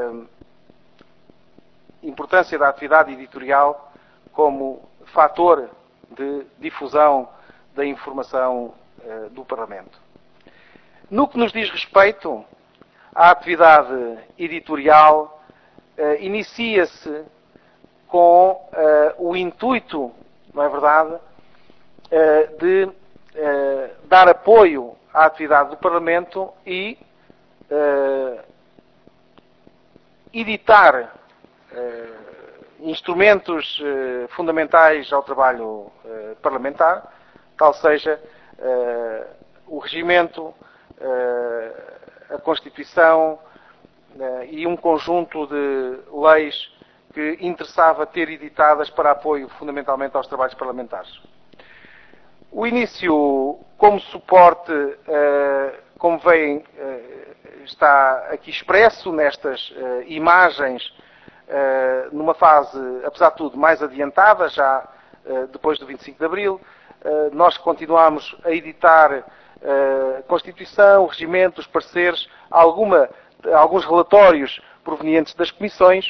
importância da atividade editorial como fator de difusão da informação do Parlamento. No que nos diz respeito, a atividade editorial inicia-se com o intuito, não é verdade, de dar apoio à atividade do Parlamento e editar instrumentos fundamentais ao trabalho parlamentar, tal seja o regimento, a Constituição e um conjunto de leis que interessava ter editadas para apoio fundamentalmente aos trabalhos parlamentares. O início como suporte, como veem, está aqui expresso nestas imagens, numa fase, apesar de tudo, mais adiantada, já depois do 25 de Abril. Nós continuamos a editar Constituição, regimentos, pareceres, alguns relatórios provenientes das comissões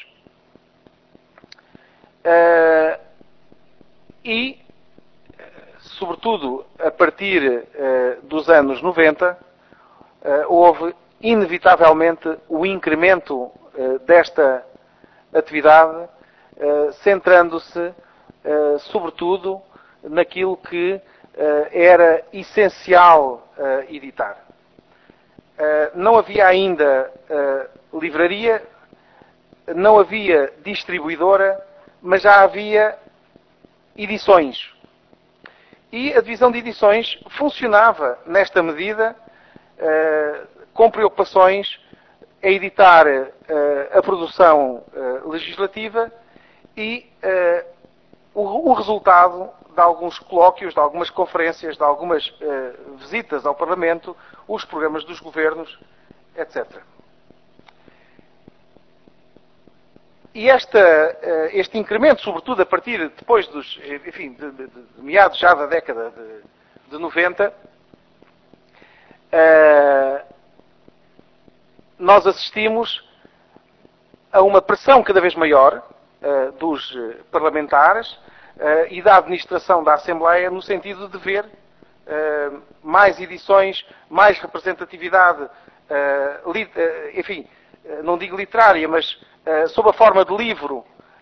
e, sobretudo, a partir dos anos 90, houve inevitavelmente o incremento desta atividade, centrando-se, sobretudo, naquilo que era essencial editar. Não havia ainda livraria, não havia distribuidora, mas já havia edições. E a divisão de edições funcionava, nesta medida, com preocupações a editar a produção legislativa e o resultado de alguns colóquios, de algumas conferências, de algumas visitas ao Parlamento, os programas dos governos, etc. este incremento, sobretudo a partir depois dos, enfim, de meados já da década de 90, nós assistimos a uma pressão cada vez maior dos parlamentares e da administração da Assembleia no sentido de ver mais edições, mais representatividade, enfim, não digo literária, mas sob a forma de livro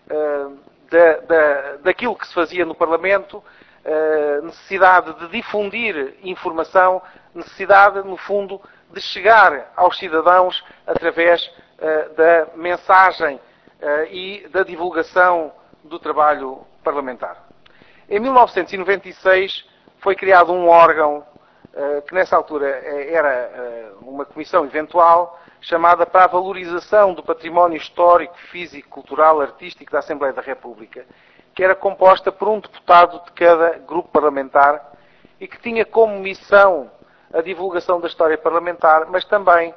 daquilo que se fazia no Parlamento, necessidade de difundir informação, necessidade, no fundo, de chegar aos cidadãos através da mensagem e da divulgação do trabalho parlamentar. Em 1996 foi criado um órgão que nessa altura era uma comissão eventual chamada para a valorização do património histórico, físico, cultural, artístico da Assembleia da República, que era composta por um deputado de cada grupo parlamentar e que tinha como missão a divulgação da história parlamentar, mas também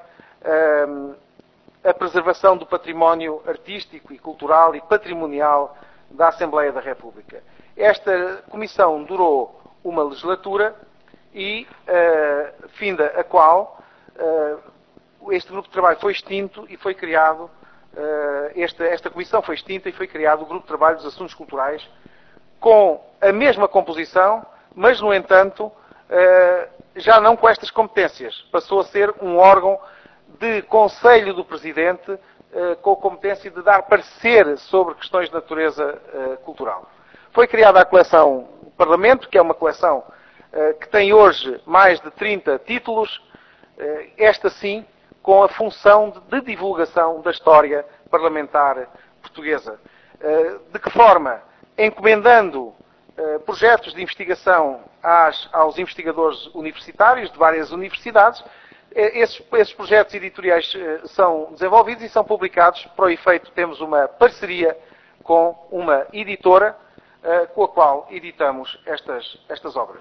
a preservação do património artístico e cultural e patrimonial da Assembleia da República. Esta comissão durou uma legislatura e, finda a qual, este grupo de trabalho foi extinto e foi criado, esta comissão foi extinta e foi criado o grupo de trabalho dos assuntos culturais com a mesma composição, mas, no entanto, já não com estas competências. Passou a ser um órgão de conselho do Presidente com a competência de dar parecer sobre questões de natureza cultural. Foi criada a coleção Parlamento, que é uma coleção que tem hoje mais de 30 títulos, esta sim, com a função de divulgação da história parlamentar portuguesa. De que forma? Encomendando projetos de investigação aos investigadores universitários de várias universidades. Esses projetos editoriais são desenvolvidos e são publicados. Para o efeito, temos uma parceria com uma editora com a qual editamos estas obras.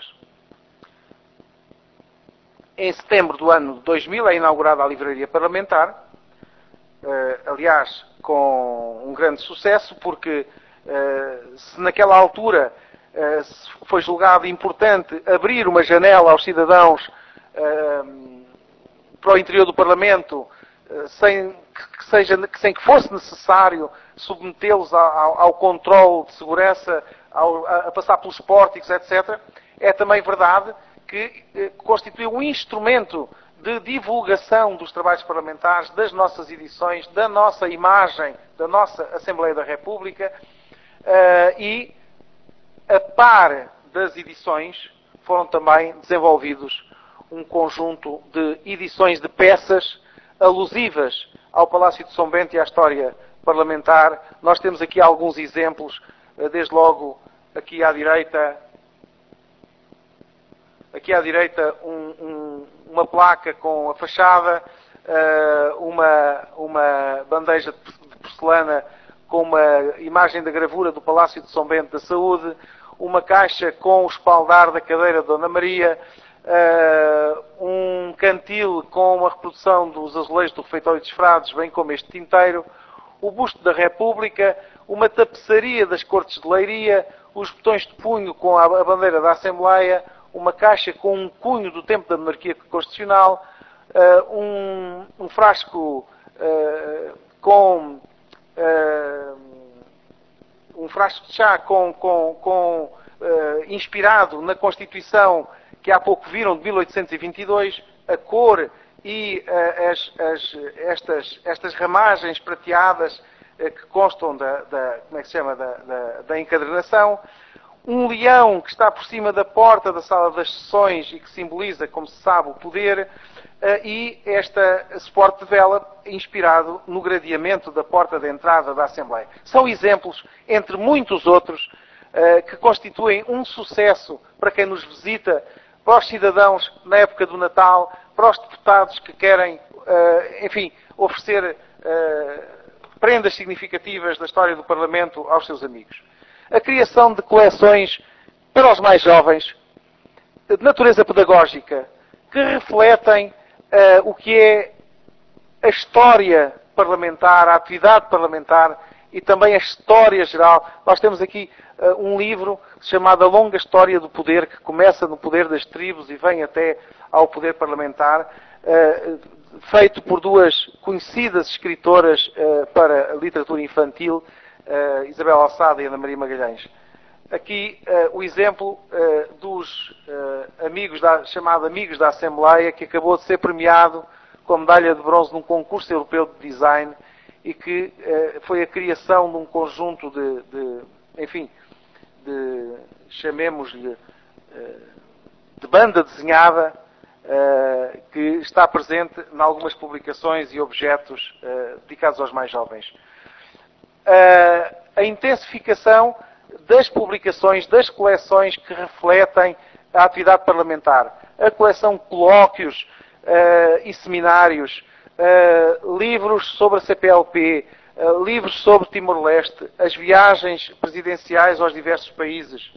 Em setembro do ano 2000 é inaugurada a Livraria Parlamentar, aliás, com um grande sucesso, porque se naquela altura foi julgado importante abrir uma janela aos cidadãos para o interior do Parlamento, sem que fosse necessário submetê-los ao controle de segurança, a passar pelos pórticos, etc., é também verdade que constitui um instrumento de divulgação dos trabalhos parlamentares, das nossas edições, da nossa imagem, da nossa Assembleia da República, e a par das edições foram também desenvolvidos um conjunto de edições de peças alusivas ao Palácio de São Bento e à história parlamentar. Nós temos aqui alguns exemplos, desde logo aqui à direita, uma placa com a fachada, uma bandeja de porcelana com uma imagem da gravura do Palácio de São Bento da Saúde, uma caixa com o espaldar da cadeira de Dona Maria, um cantil com uma reprodução dos azulejos do refeitório dos Frades, bem como este tinteiro, o busto da República, uma tapeçaria das Cortes de Leiria, os botões de punho com a bandeira da Assembleia, uma caixa com um cunho do tempo da monarquia constitucional, um frasco com um frasco de chá inspirado na Constituição que há pouco viram, de 1822, a cor e estas ramagens prateadas que constam da encadernação, um leão que está por cima da porta da sala das sessões e que simboliza, como se sabe, o poder, e este suporte de vela inspirado no gradeamento da porta de entrada da Assembleia. São exemplos, entre muitos outros, que constituem um sucesso para quem nos visita, para os cidadãos na época do Natal, para os deputados que querem, enfim, oferecer prendas significativas da história do Parlamento aos seus amigos. A criação de coleções para os mais jovens, de natureza pedagógica, que refletem o que é a história parlamentar, a atividade parlamentar e também a história geral. Nós temos aqui um livro chamado A Longa História do Poder, que começa no poder das tribos e vem até ao poder parlamentar, feito por duas conhecidas escritoras para a literatura infantil, Isabel Alçada e Ana Maria Magalhães. Aqui o exemplo dos chamado Amigos da Assembleia, que acabou de ser premiado com a medalha de bronze num concurso europeu de design e que foi a criação de um conjunto chamemos-lhe, de banda desenhada, que está presente em algumas publicações e objetos dedicados aos mais jovens. A intensificação das publicações, das coleções que refletem a atividade parlamentar. A coleção de colóquios e seminários, livros sobre a CPLP, livros sobre Timor-Leste, as viagens presidenciais aos diversos países,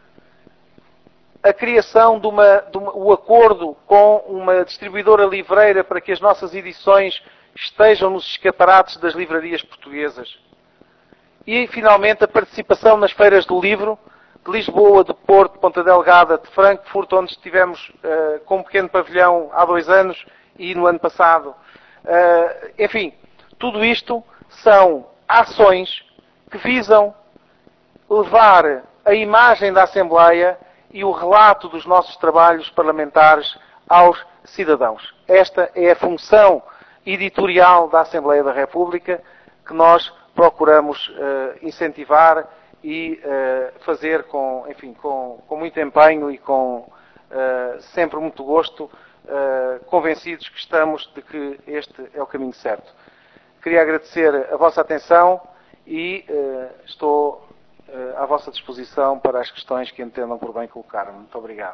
a criação o acordo com uma distribuidora livreira para que as nossas edições estejam nos escaparates das livrarias portuguesas. E, finalmente, a participação nas feiras do livro de Lisboa, de Porto, de Ponta Delgada, de Frankfurt, onde estivemos com um pequeno pavilhão há 2 anos e no ano passado. Enfim, tudo isto são ações que visam levar a imagem da Assembleia e o relato dos nossos trabalhos parlamentares aos cidadãos. Esta é a função editorial da Assembleia da República que nós procuramos incentivar e fazer com muito empenho e com sempre muito gosto, convencidos que estamos de que este é o caminho certo. Queria agradecer a vossa atenção e estou à vossa disposição para as questões que entendam por bem colocar. Muito obrigado.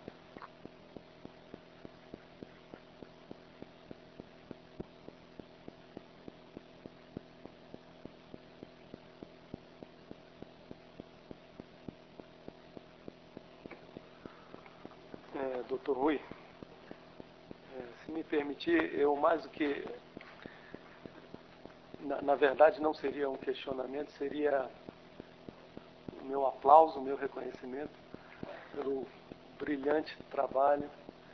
Dr. Rui, se me permitir, eu mais do que... Na verdade, não seria um questionamento, seria o meu aplauso, o meu reconhecimento pelo brilhante trabalho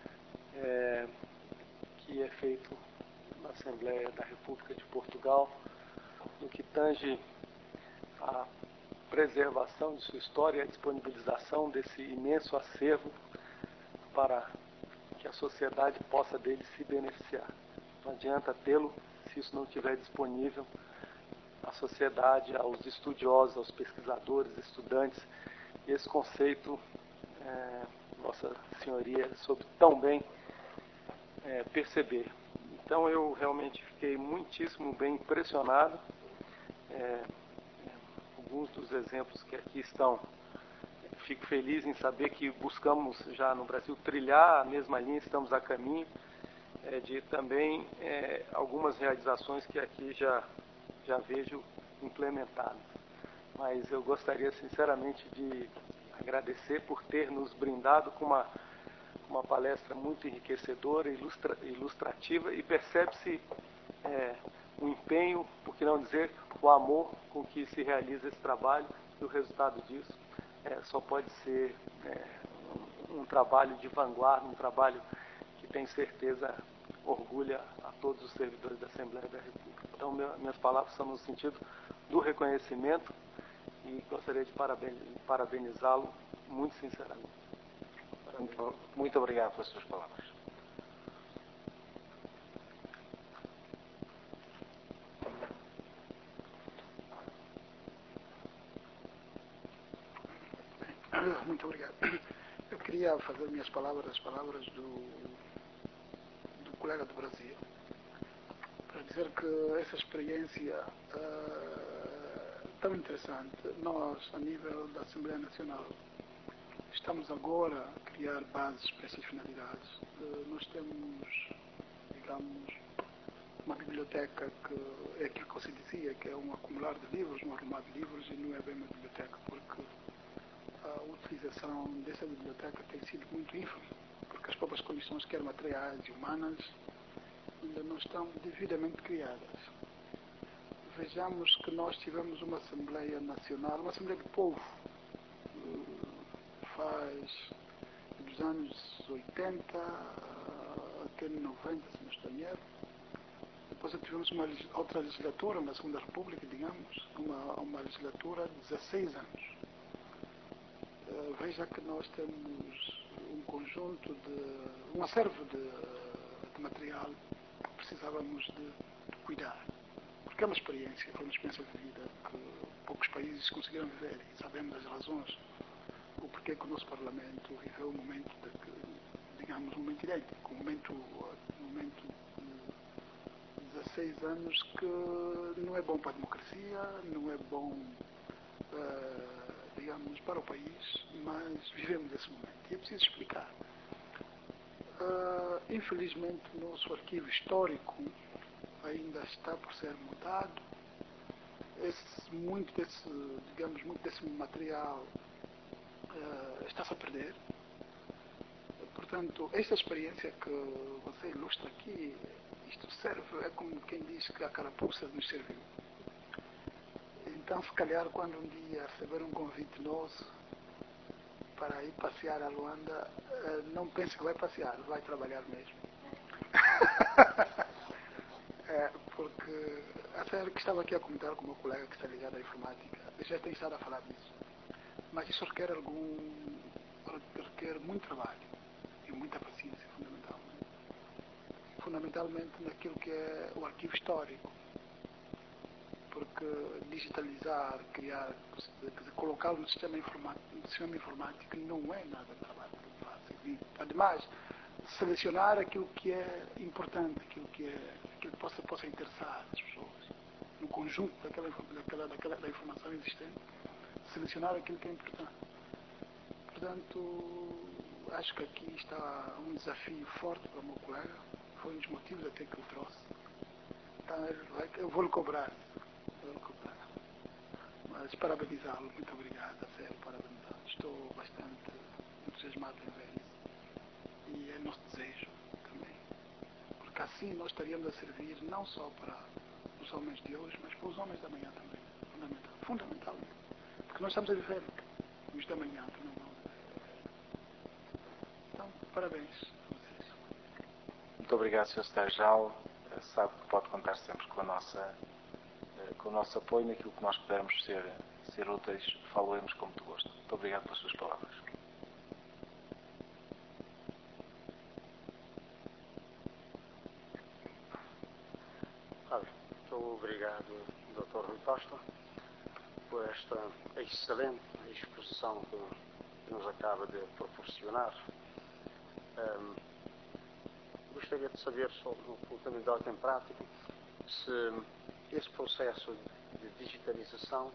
que é feito na Assembleia da República de Portugal, no que tange à preservação de sua história e a disponibilização desse imenso acervo para que a sociedade possa dele se beneficiar. Não adianta tê-lo se isso não estiver disponível à sociedade, aos estudiosos, aos pesquisadores, estudantes. E esse conceito, Vossa Senhoria soube tão bem perceber. Então eu realmente fiquei muitíssimo bem impressionado. Alguns dos exemplos que aqui estão, fico feliz em saber que buscamos já no Brasil trilhar a mesma linha, estamos a caminho de também algumas realizações que aqui já vejo implementadas. Mas eu gostaria sinceramente de agradecer por ter nos brindado com uma palestra muito enriquecedora, ilustrativa, e percebe-se o empenho, por que não dizer o amor com que se realiza esse trabalho, e o resultado disso só pode ser um trabalho de vanguarda, um trabalho que tem certeza orgulha a todos os servidores da Assembleia da República. Então, minhas palavras são no sentido do reconhecimento e gostaria de parabenizá-lo muito sinceramente. Muito obrigado pelas suas palavras. Muito obrigado. Eu queria fazer minhas palavras, as palavras do colega do Brasil, para dizer que essa experiência tão interessante, nós, a nível da Assembleia Nacional, estamos agora a criar bases para essas finalidades. Nós temos, digamos, uma biblioteca que é aquilo que você dizia, que é um acumular de livros, um arrumado de livros, e não é bem uma biblioteca, porque a utilização dessa biblioteca tem sido muito ínfima, porque as próprias condições, quer materiais e humanas, ainda não estão devidamente criadas. vejamos que nós tivemos uma Assembleia Nacional, uma Assembleia do Povo, faz dos anos 80 até 90, se não estou em erro. Depois tivemos uma outra legislatura, na Segunda República, digamos, uma legislatura de 16 anos. Veja que nós temos um conjunto um acervo de material que precisávamos de cuidar. Porque é uma experiência, foi uma experiência de vida que poucos países conseguiram viver e sabemos as razões, o porquê que o nosso Parlamento viveu um momento digamos, um momento idêntico, um momento de 16 anos que não é bom para a democracia, não é bom, digamos, para o país, mas vivemos esse momento e é preciso explicar. Infelizmente, o nosso arquivo histórico ainda está por ser mudado. Muito desse material está-se a perder. Portanto, esta experiência que você ilustra aqui, isto serve, é como quem diz que a carapuça nos serviu. Então, se calhar, quando um dia receber um convite nosso para ir passear a Luanda, não pense que vai passear, vai trabalhar mesmo. Porque a sério que estava aqui a comentar com o meu colega que está ligado à informática, já tem estado a falar disso. Mas isso requer muito trabalho e muita paciência, fundamentalmente naquilo que é o arquivo histórico, porque digitalizar, criar, colocá-lo no sistema informático não é nada de trabalho fácil. E, ademais, selecionar aquilo que é importante, aquilo que possa interessar as pessoas, no conjunto da informação existente, selecionar aquilo que é importante. Portanto, acho que aqui está um desafio forte para o meu colega, foi um dos motivos até que eu trouxe. Então, eu vou lhe cobrar. Mas parabenizá-lo, muito obrigado, a sério, parabenizá-lo. Estou bastante entusiasmado em ver isso. E é nosso desejo também. Porque assim nós estaríamos a servir não só para os homens de hoje, mas para os homens da manhã também. Fundamentalmente. Porque nós estamos a viver os da manhã também. Então, parabéns a vocês. Muito obrigado, Sr. Secretário-Geral. Sabe que pode contar sempre com o nosso apoio naquilo que nós pudermos ser úteis, falemos com muito gosto. Muito obrigado pelas suas palavras. Muito obrigado, Dr. Rui Costa, por esta excelente exposição que nos acaba de proporcionar. Gostaria de saber, sobre o funcionamento em prática, se esse processo de digitalização,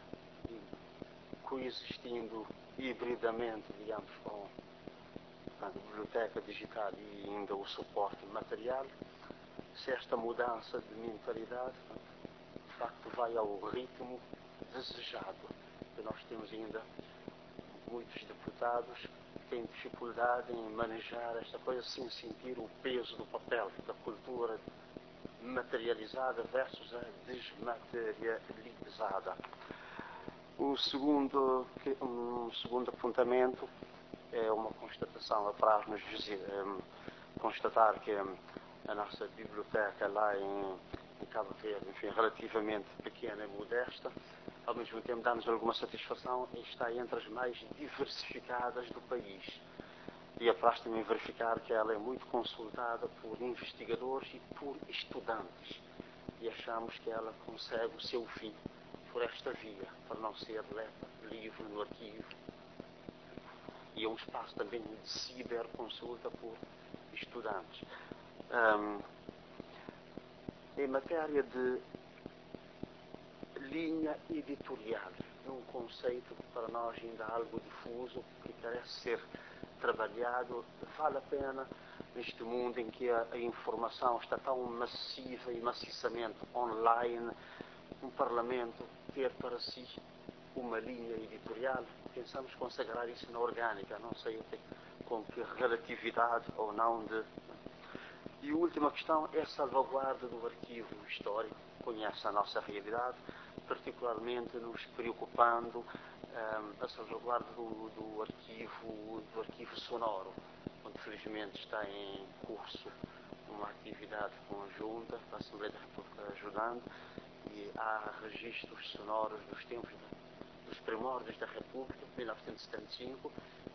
coexistindo hibridamente, digamos, com a biblioteca digital e ainda o suporte material, se esta mudança de mentalidade, de facto, vai ao ritmo desejado, que nós temos ainda muitos deputados que têm dificuldade em manejar esta coisa sem sentir o peso do papel, da cultura materializada versus a desmaterializada. Um segundo apontamento é uma constatação, apraz-nos constatar que a nossa biblioteca lá em Cabo Verde, enfim, relativamente pequena e modesta, ao mesmo tempo dá-nos alguma satisfação e está entre as mais diversificadas do país. E apraz também verificar que ela é muito consultada por investigadores e por estudantes. E achamos que ela consegue o seu fim por esta via, para não ser livre no arquivo. E é um espaço também de ciberconsulta por estudantes. Em matéria de linha editorial, é um conceito que para nós ainda é algo difuso, que carece ser trabalhado. Vale a pena, neste mundo em que a informação está tão massiva e maciçamente online, um Parlamento ter para si uma linha editorial? Pensamos consagrar isso na orgânica, não sei com que relatividade ou não de... E a última questão é a salvaguarda do arquivo histórico. conhece a nossa realidade, particularmente nos preocupando a salvaguarda do arquivo sonoro, onde felizmente está em curso uma atividade conjunta da Assembleia da República ajudando, e há registros sonoros dos tempos dos primórdios da República, 1975,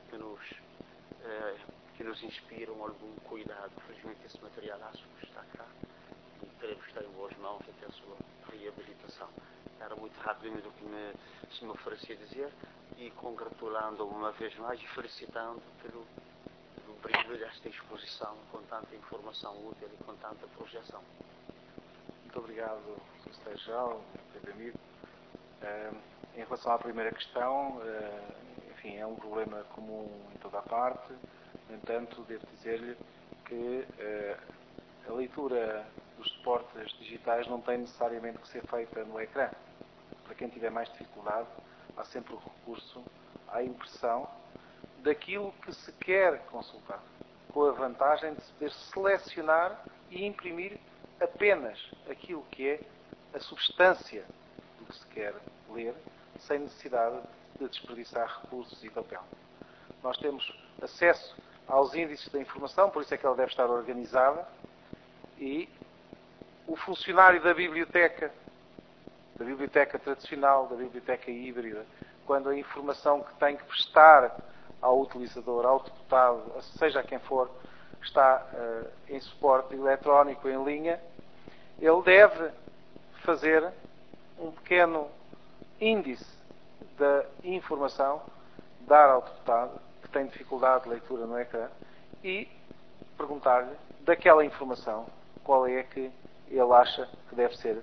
que nos inspiram algum cuidado. Felizmente esse material acho que está cá e creio que está em boas mãos até a sua reabilitação. Era muito rapidamente o que se me oferecia dizer, e congratulando uma vez mais e felicitando pelo brilho desta exposição com tanta informação útil e com tanta projeção. Muito obrigado, Sr. Secretário-Geral, amigo. Em relação à primeira questão, enfim, é um problema comum em toda a parte. No entanto, devo dizer-lhe que a leitura dos suportes digitais não tem necessariamente que ser feita no ecrã. Para quem tiver mais dificuldade, há sempre o recurso à impressão daquilo que se quer consultar, com a vantagem de se poder selecionar e imprimir apenas aquilo que é a substância do que se quer ler, sem necessidade de desperdiçar recursos e papel. Nós temos acesso aos índices da informação, por isso é que ela deve estar organizada, e o funcionário da biblioteca tradicional, da biblioteca híbrida, quando a informação que tem que prestar ao utilizador, ao deputado, seja quem for, está em suporte eletrónico, em linha, ele deve fazer um pequeno índice da informação, dar ao deputado que tem dificuldade de leitura no ecrã e perguntar-lhe daquela informação qual é que ele acha que deve ser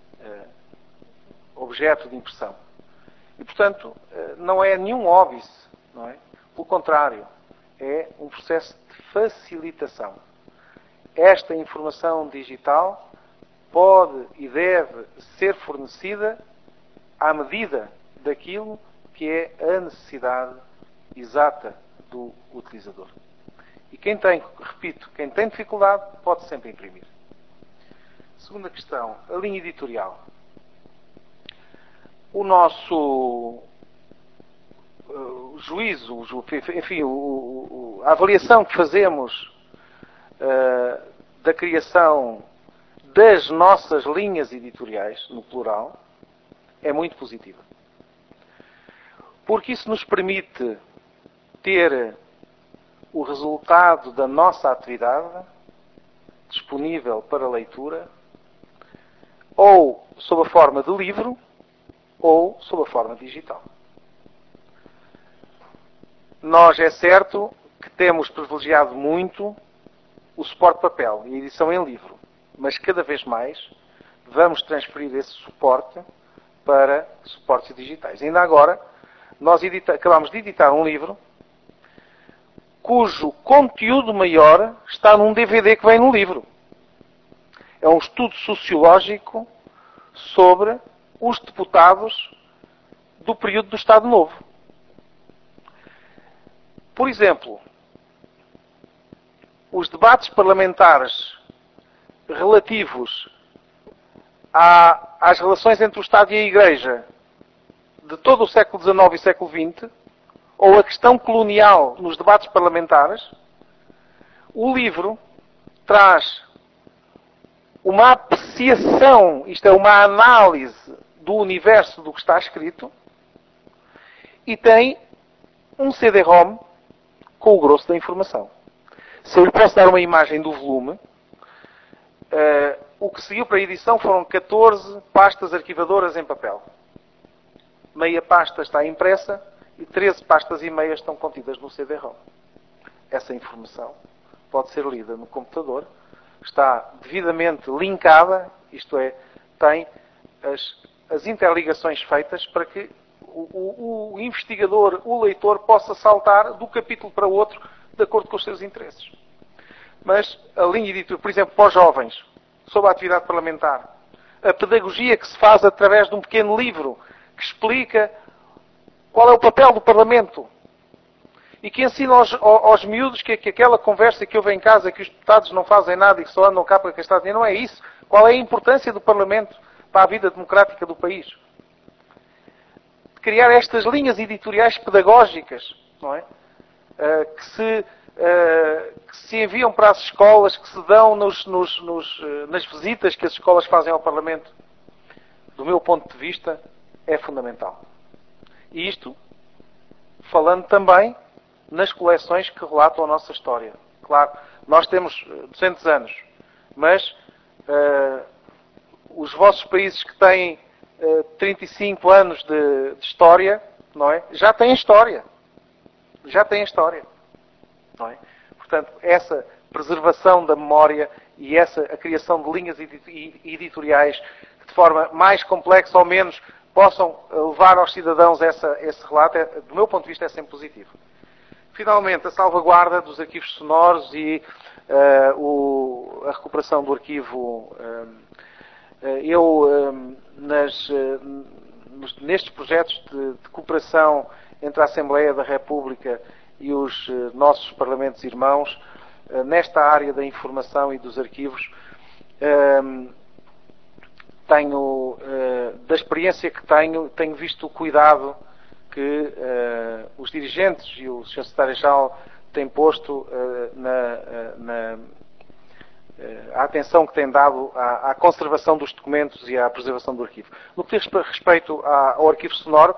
objeto de impressão. E, portanto, não é nenhum óbice, não é? Pelo contrário, é um processo de facilitação. Esta informação digital pode e deve ser fornecida à medida daquilo que é a necessidade exata do utilizador. E quem tem, repito, quem tem dificuldade pode sempre imprimir. Segunda questão, a linha editorial. O nosso juízo, enfim, a avaliação que fazemos da criação das nossas linhas editoriais, no plural, é muito positiva. Porque isso nos permite ter o resultado da nossa atividade disponível para leitura, ou sob a forma de livro, ou sob a forma digital. Nós, é certo, que temos privilegiado muito o suporte papel e a edição em livro, mas cada vez mais vamos transferir esse suporte para suportes digitais. Ainda agora, nós acabamos de editar um livro cujo conteúdo maior está num DVD que vem no livro. É um estudo sociológico sobre os deputados do período do Estado Novo. Por exemplo, os debates parlamentares relativos às relações entre o Estado e a Igreja de todo o século XIX e século XX, ou a questão colonial nos debates parlamentares, o livro traz uma apreciação, isto é, uma análise do universo do que está escrito, e tem um CD-ROM com o grosso da informação. Se eu lhe posso dar uma imagem do volume, o que seguiu para a edição foram 14 pastas arquivadoras em papel. Meia pasta está impressa e 13 pastas e meias estão contidas no CD-ROM. Essa informação pode ser lida no computador, está devidamente linkada, isto é, tem as interligações feitas para que o investigador, o leitor, possa saltar do capítulo para o outro de acordo com os seus interesses. Mas a linha editorial, por exemplo, para os jovens, sobre a atividade parlamentar, a pedagogia que se faz através de um pequeno livro que explica qual é o papel do Parlamento e que ensina aos miúdos que aquela conversa que houve em casa, que os deputados não fazem nada e que só andam cá para gastar dinheiro, não é isso. Qual é a importância do Parlamento para a vida democrática do país. Criar estas linhas editoriais pedagógicas, não é? Que se enviam para as escolas, que se dão nas visitas que as escolas fazem ao Parlamento, do meu ponto de vista, é fundamental. E isto, falando também nas coleções que relatam a nossa história. Claro, nós temos 200 anos, mas os vossos países que têm 35 anos de história, não é? Já têm história. Já têm história. Não é? Portanto, essa preservação da memória e a criação de linhas editoriais que de forma mais complexa ou menos possam levar aos cidadãos esse relato, do meu ponto de vista, é sempre positivo. Finalmente, a salvaguarda dos arquivos sonoros e a recuperação do arquivo. Nestes projetos de cooperação entre a Assembleia da República e os nossos Parlamentos irmãos, nesta área da informação e dos arquivos, da experiência que tenho visto o cuidado que os dirigentes e o Sr. Secretário-Geral têm posto a atenção que têm dado à conservação dos documentos e à preservação do arquivo. No que diz respeito ao arquivo sonoro,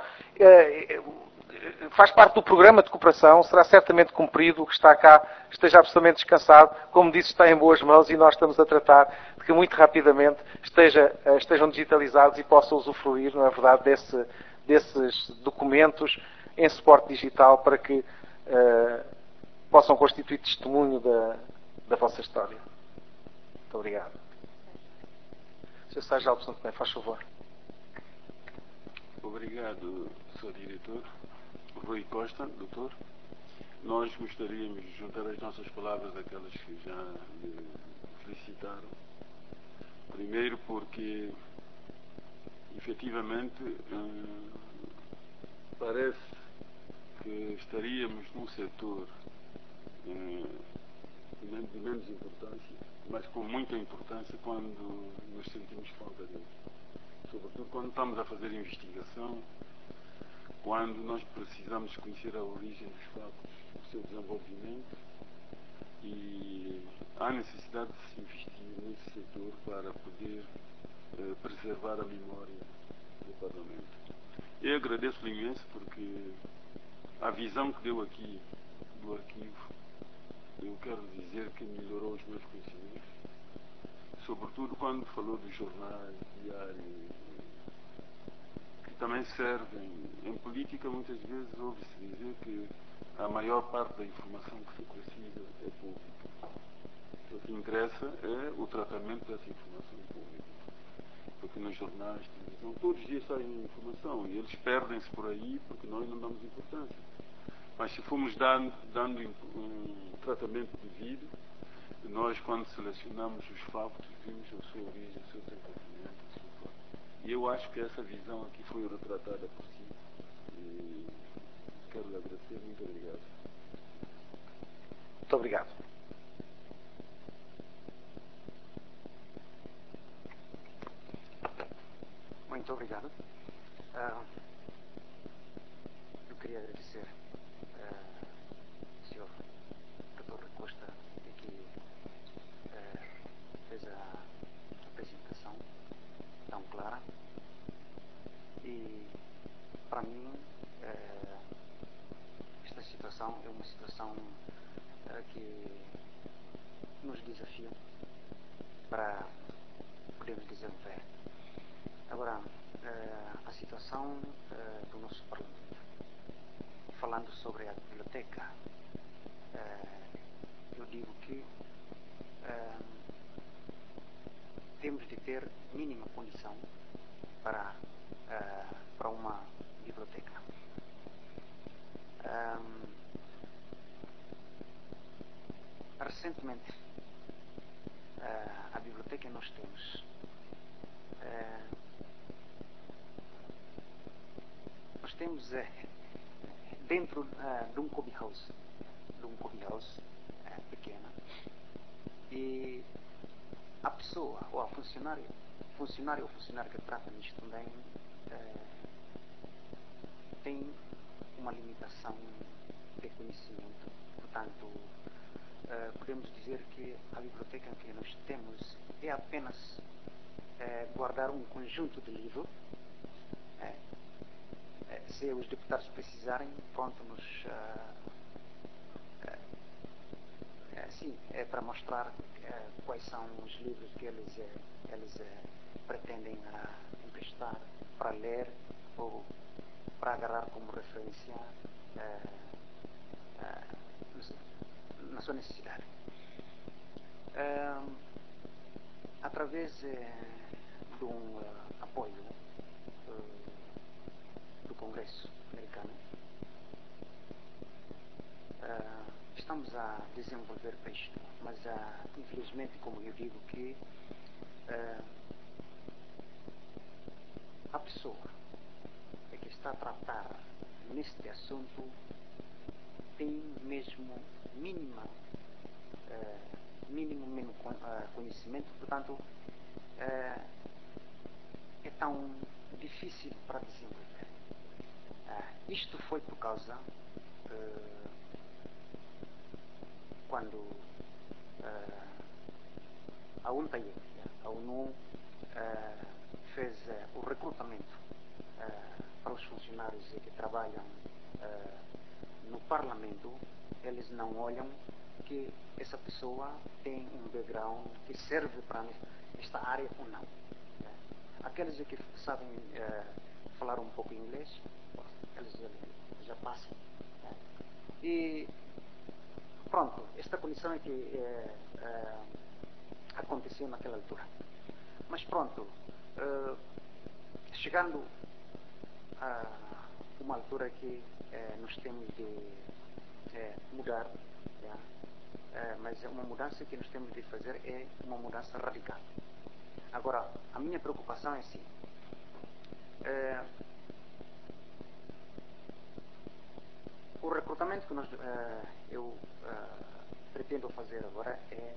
faz parte do programa de cooperação, será certamente cumprido, o que está cá esteja absolutamente descansado, como disse, está em boas mãos e nós estamos a tratar de que muito rapidamente estejam digitalizados e possam usufruir, não é verdade, desses documentos em suporte digital para que possam constituir testemunho da vossa história. Muito obrigado. Sr. Secretário-Geral do São Tomé, faz favor. Obrigado, Sr. Diretor. Rui Costa, doutor. Nós gostaríamos de juntar as nossas palavras àquelas que já lhe felicitaram. Primeiro porque, efetivamente, parece que estaríamos num setor de menos importância, mas com muita importância quando nos sentimos falta dele. Sobretudo quando estamos a fazer investigação, quando nós precisamos conhecer a origem dos fatos, o seu desenvolvimento, e há necessidade de se investir nesse setor para poder preservar a memória do Parlamento. Eu agradeço-lhe imenso porque a visão que deu aqui do arquivo, eu quero dizer que melhorou os meus conhecimentos, sobretudo quando falou dos jornais, diários, que também servem. Em política, muitas vezes ouve-se dizer que a maior parte da informação que se precisa é pública. O que interessa é o tratamento dessa informação pública. Porque nos jornais, televisão, todos os dias saem informação e eles perdem-se por aí porque nós não damos importância. Mas se formos dando um tratamento devido, nós, quando selecionamos os factos, vimos a sua origem, o seu desenvolvimento, a sua forma. E eu acho que essa visão aqui foi retratada por si. E quero lhe agradecer. Muito obrigado. Muito obrigado. Muito obrigado. Eu queria agradecer ao Sr. Dr. Costa que fez a apresentação tão clara e, para mim, esta situação é uma situação que nos desafia para podermos dizer o certo. Agora, a situação do nosso Parlamento, falando sobre a biblioteca, eu digo que temos de ter mínima condição para uma biblioteca. Recentemente, a biblioteca que nós temos dentro de um clubhouse pequena, e a pessoa ou a funcionária funcionário ou funcionária que trata nisto também tem uma limitação de conhecimento. Portanto, podemos dizer que a biblioteca que nós temos é apenas guardar um conjunto de livros. Se os deputados precisarem, pronto, sim, é para mostrar quais são os livros que eles pretendem emprestar para ler ou para agarrar como referência na sua necessidade. Através de um apoio do Congresso americano, estamos a desenvolver isto, mas infelizmente, como eu digo, que a pessoa que está a tratar neste assunto tem mesmo mínimo conhecimento, portanto é tão difícil para desenvolver. Isto foi por causa quando a ONU fez o recrutamento para os funcionários que trabalham no Parlamento. Eles não olham que essa pessoa tem um background que serve para esta área ou não. Aqueles que sabem falar um pouco inglês, eles já passam. E pronto, esta condição é que aconteceu naquela altura. Mas pronto, chegando a uma altura que nós temos de mudar, mas uma mudança que nós temos de fazer é uma mudança radical. Agora, a minha preocupação é assim: o recrutamento que eu pretendo fazer agora é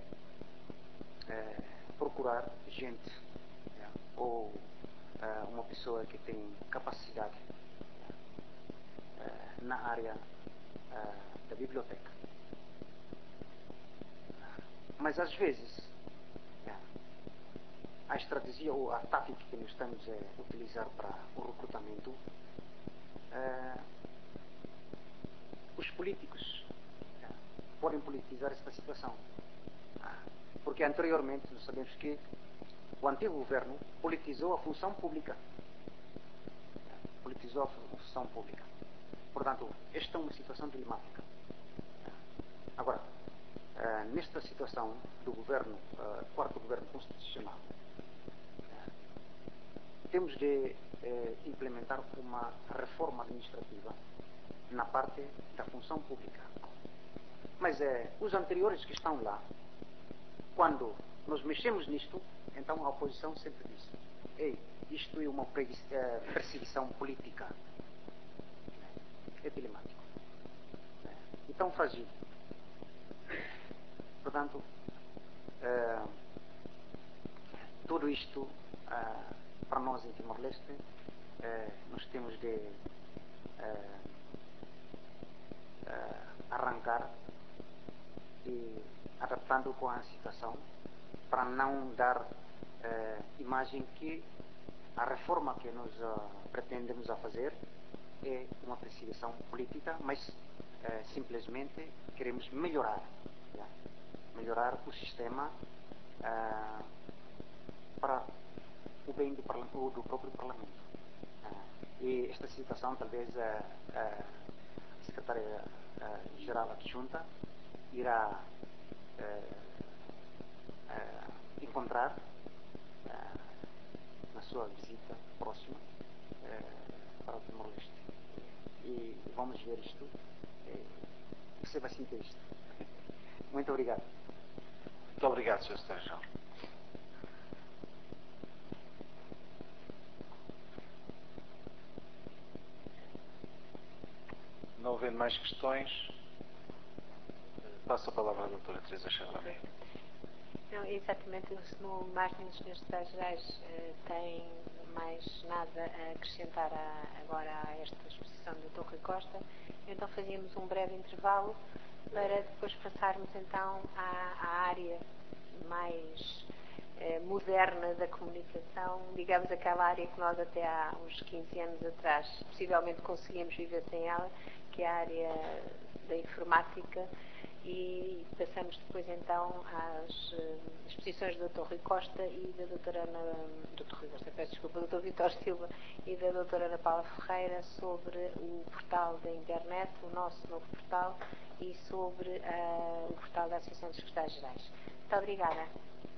procurar gente ou uma pessoa que tem capacidade na área da biblioteca. Mas às vezes a estratégia ou a tática que nós estamos a utilizar para o recrutamento, os políticos podem politizar esta situação. Porque anteriormente nós sabemos que o antigo governo politizou a função pública. Politizou a função pública. Portanto, esta é uma situação dilemática. Agora, nesta situação do governo, quarto governo constitucional, temos de implementar uma reforma administrativa na parte da função pública. Mas os anteriores que estão lá, quando nós mexemos nisto, então a oposição sempre diz: ei, isto é uma perseguição política. É dilemático. Então faz isso. Portanto, tudo isto, para nós em Timor-Leste, nós temos de arrancar e adaptando com a situação, para não dar imagem que a reforma que nós pretendemos a fazer é uma perseguição política, mas simplesmente queremos melhorar o sistema para o bem do próprio Parlamento. E esta situação talvez a Secretária-Geral Adjunta irá encontrar na sua visita próxima para o Timor-Leste. E vamos ver isto. Você vai sentir isto. Muito obrigado. Muito obrigado, Sr. Secretário-Geral. Não havendo mais questões, passo a palavra à doutora Teresa Chalamet. Não, exatamente, no Martin dos Senhores Secretários-Gerais tem mais nada a acrescentar agora a esta exposição do Dr. Rui Costa, então fazíamos um breve intervalo para depois passarmos então à área mais moderna da comunicação, digamos aquela área que nós até há uns 15 anos atrás possivelmente conseguimos viver sem ela, que é a área da informática, e passamos depois então às exposições do Dr. Rui Costa e da doutora Ana, Dr. Rui Costa, peço desculpa, do Dr. Vitor Silva e da doutora Ana Paula Ferreira sobre o portal da internet, o nosso novo portal, e sobre o portal da Associação dos Secretários-Gerais. Muito obrigada.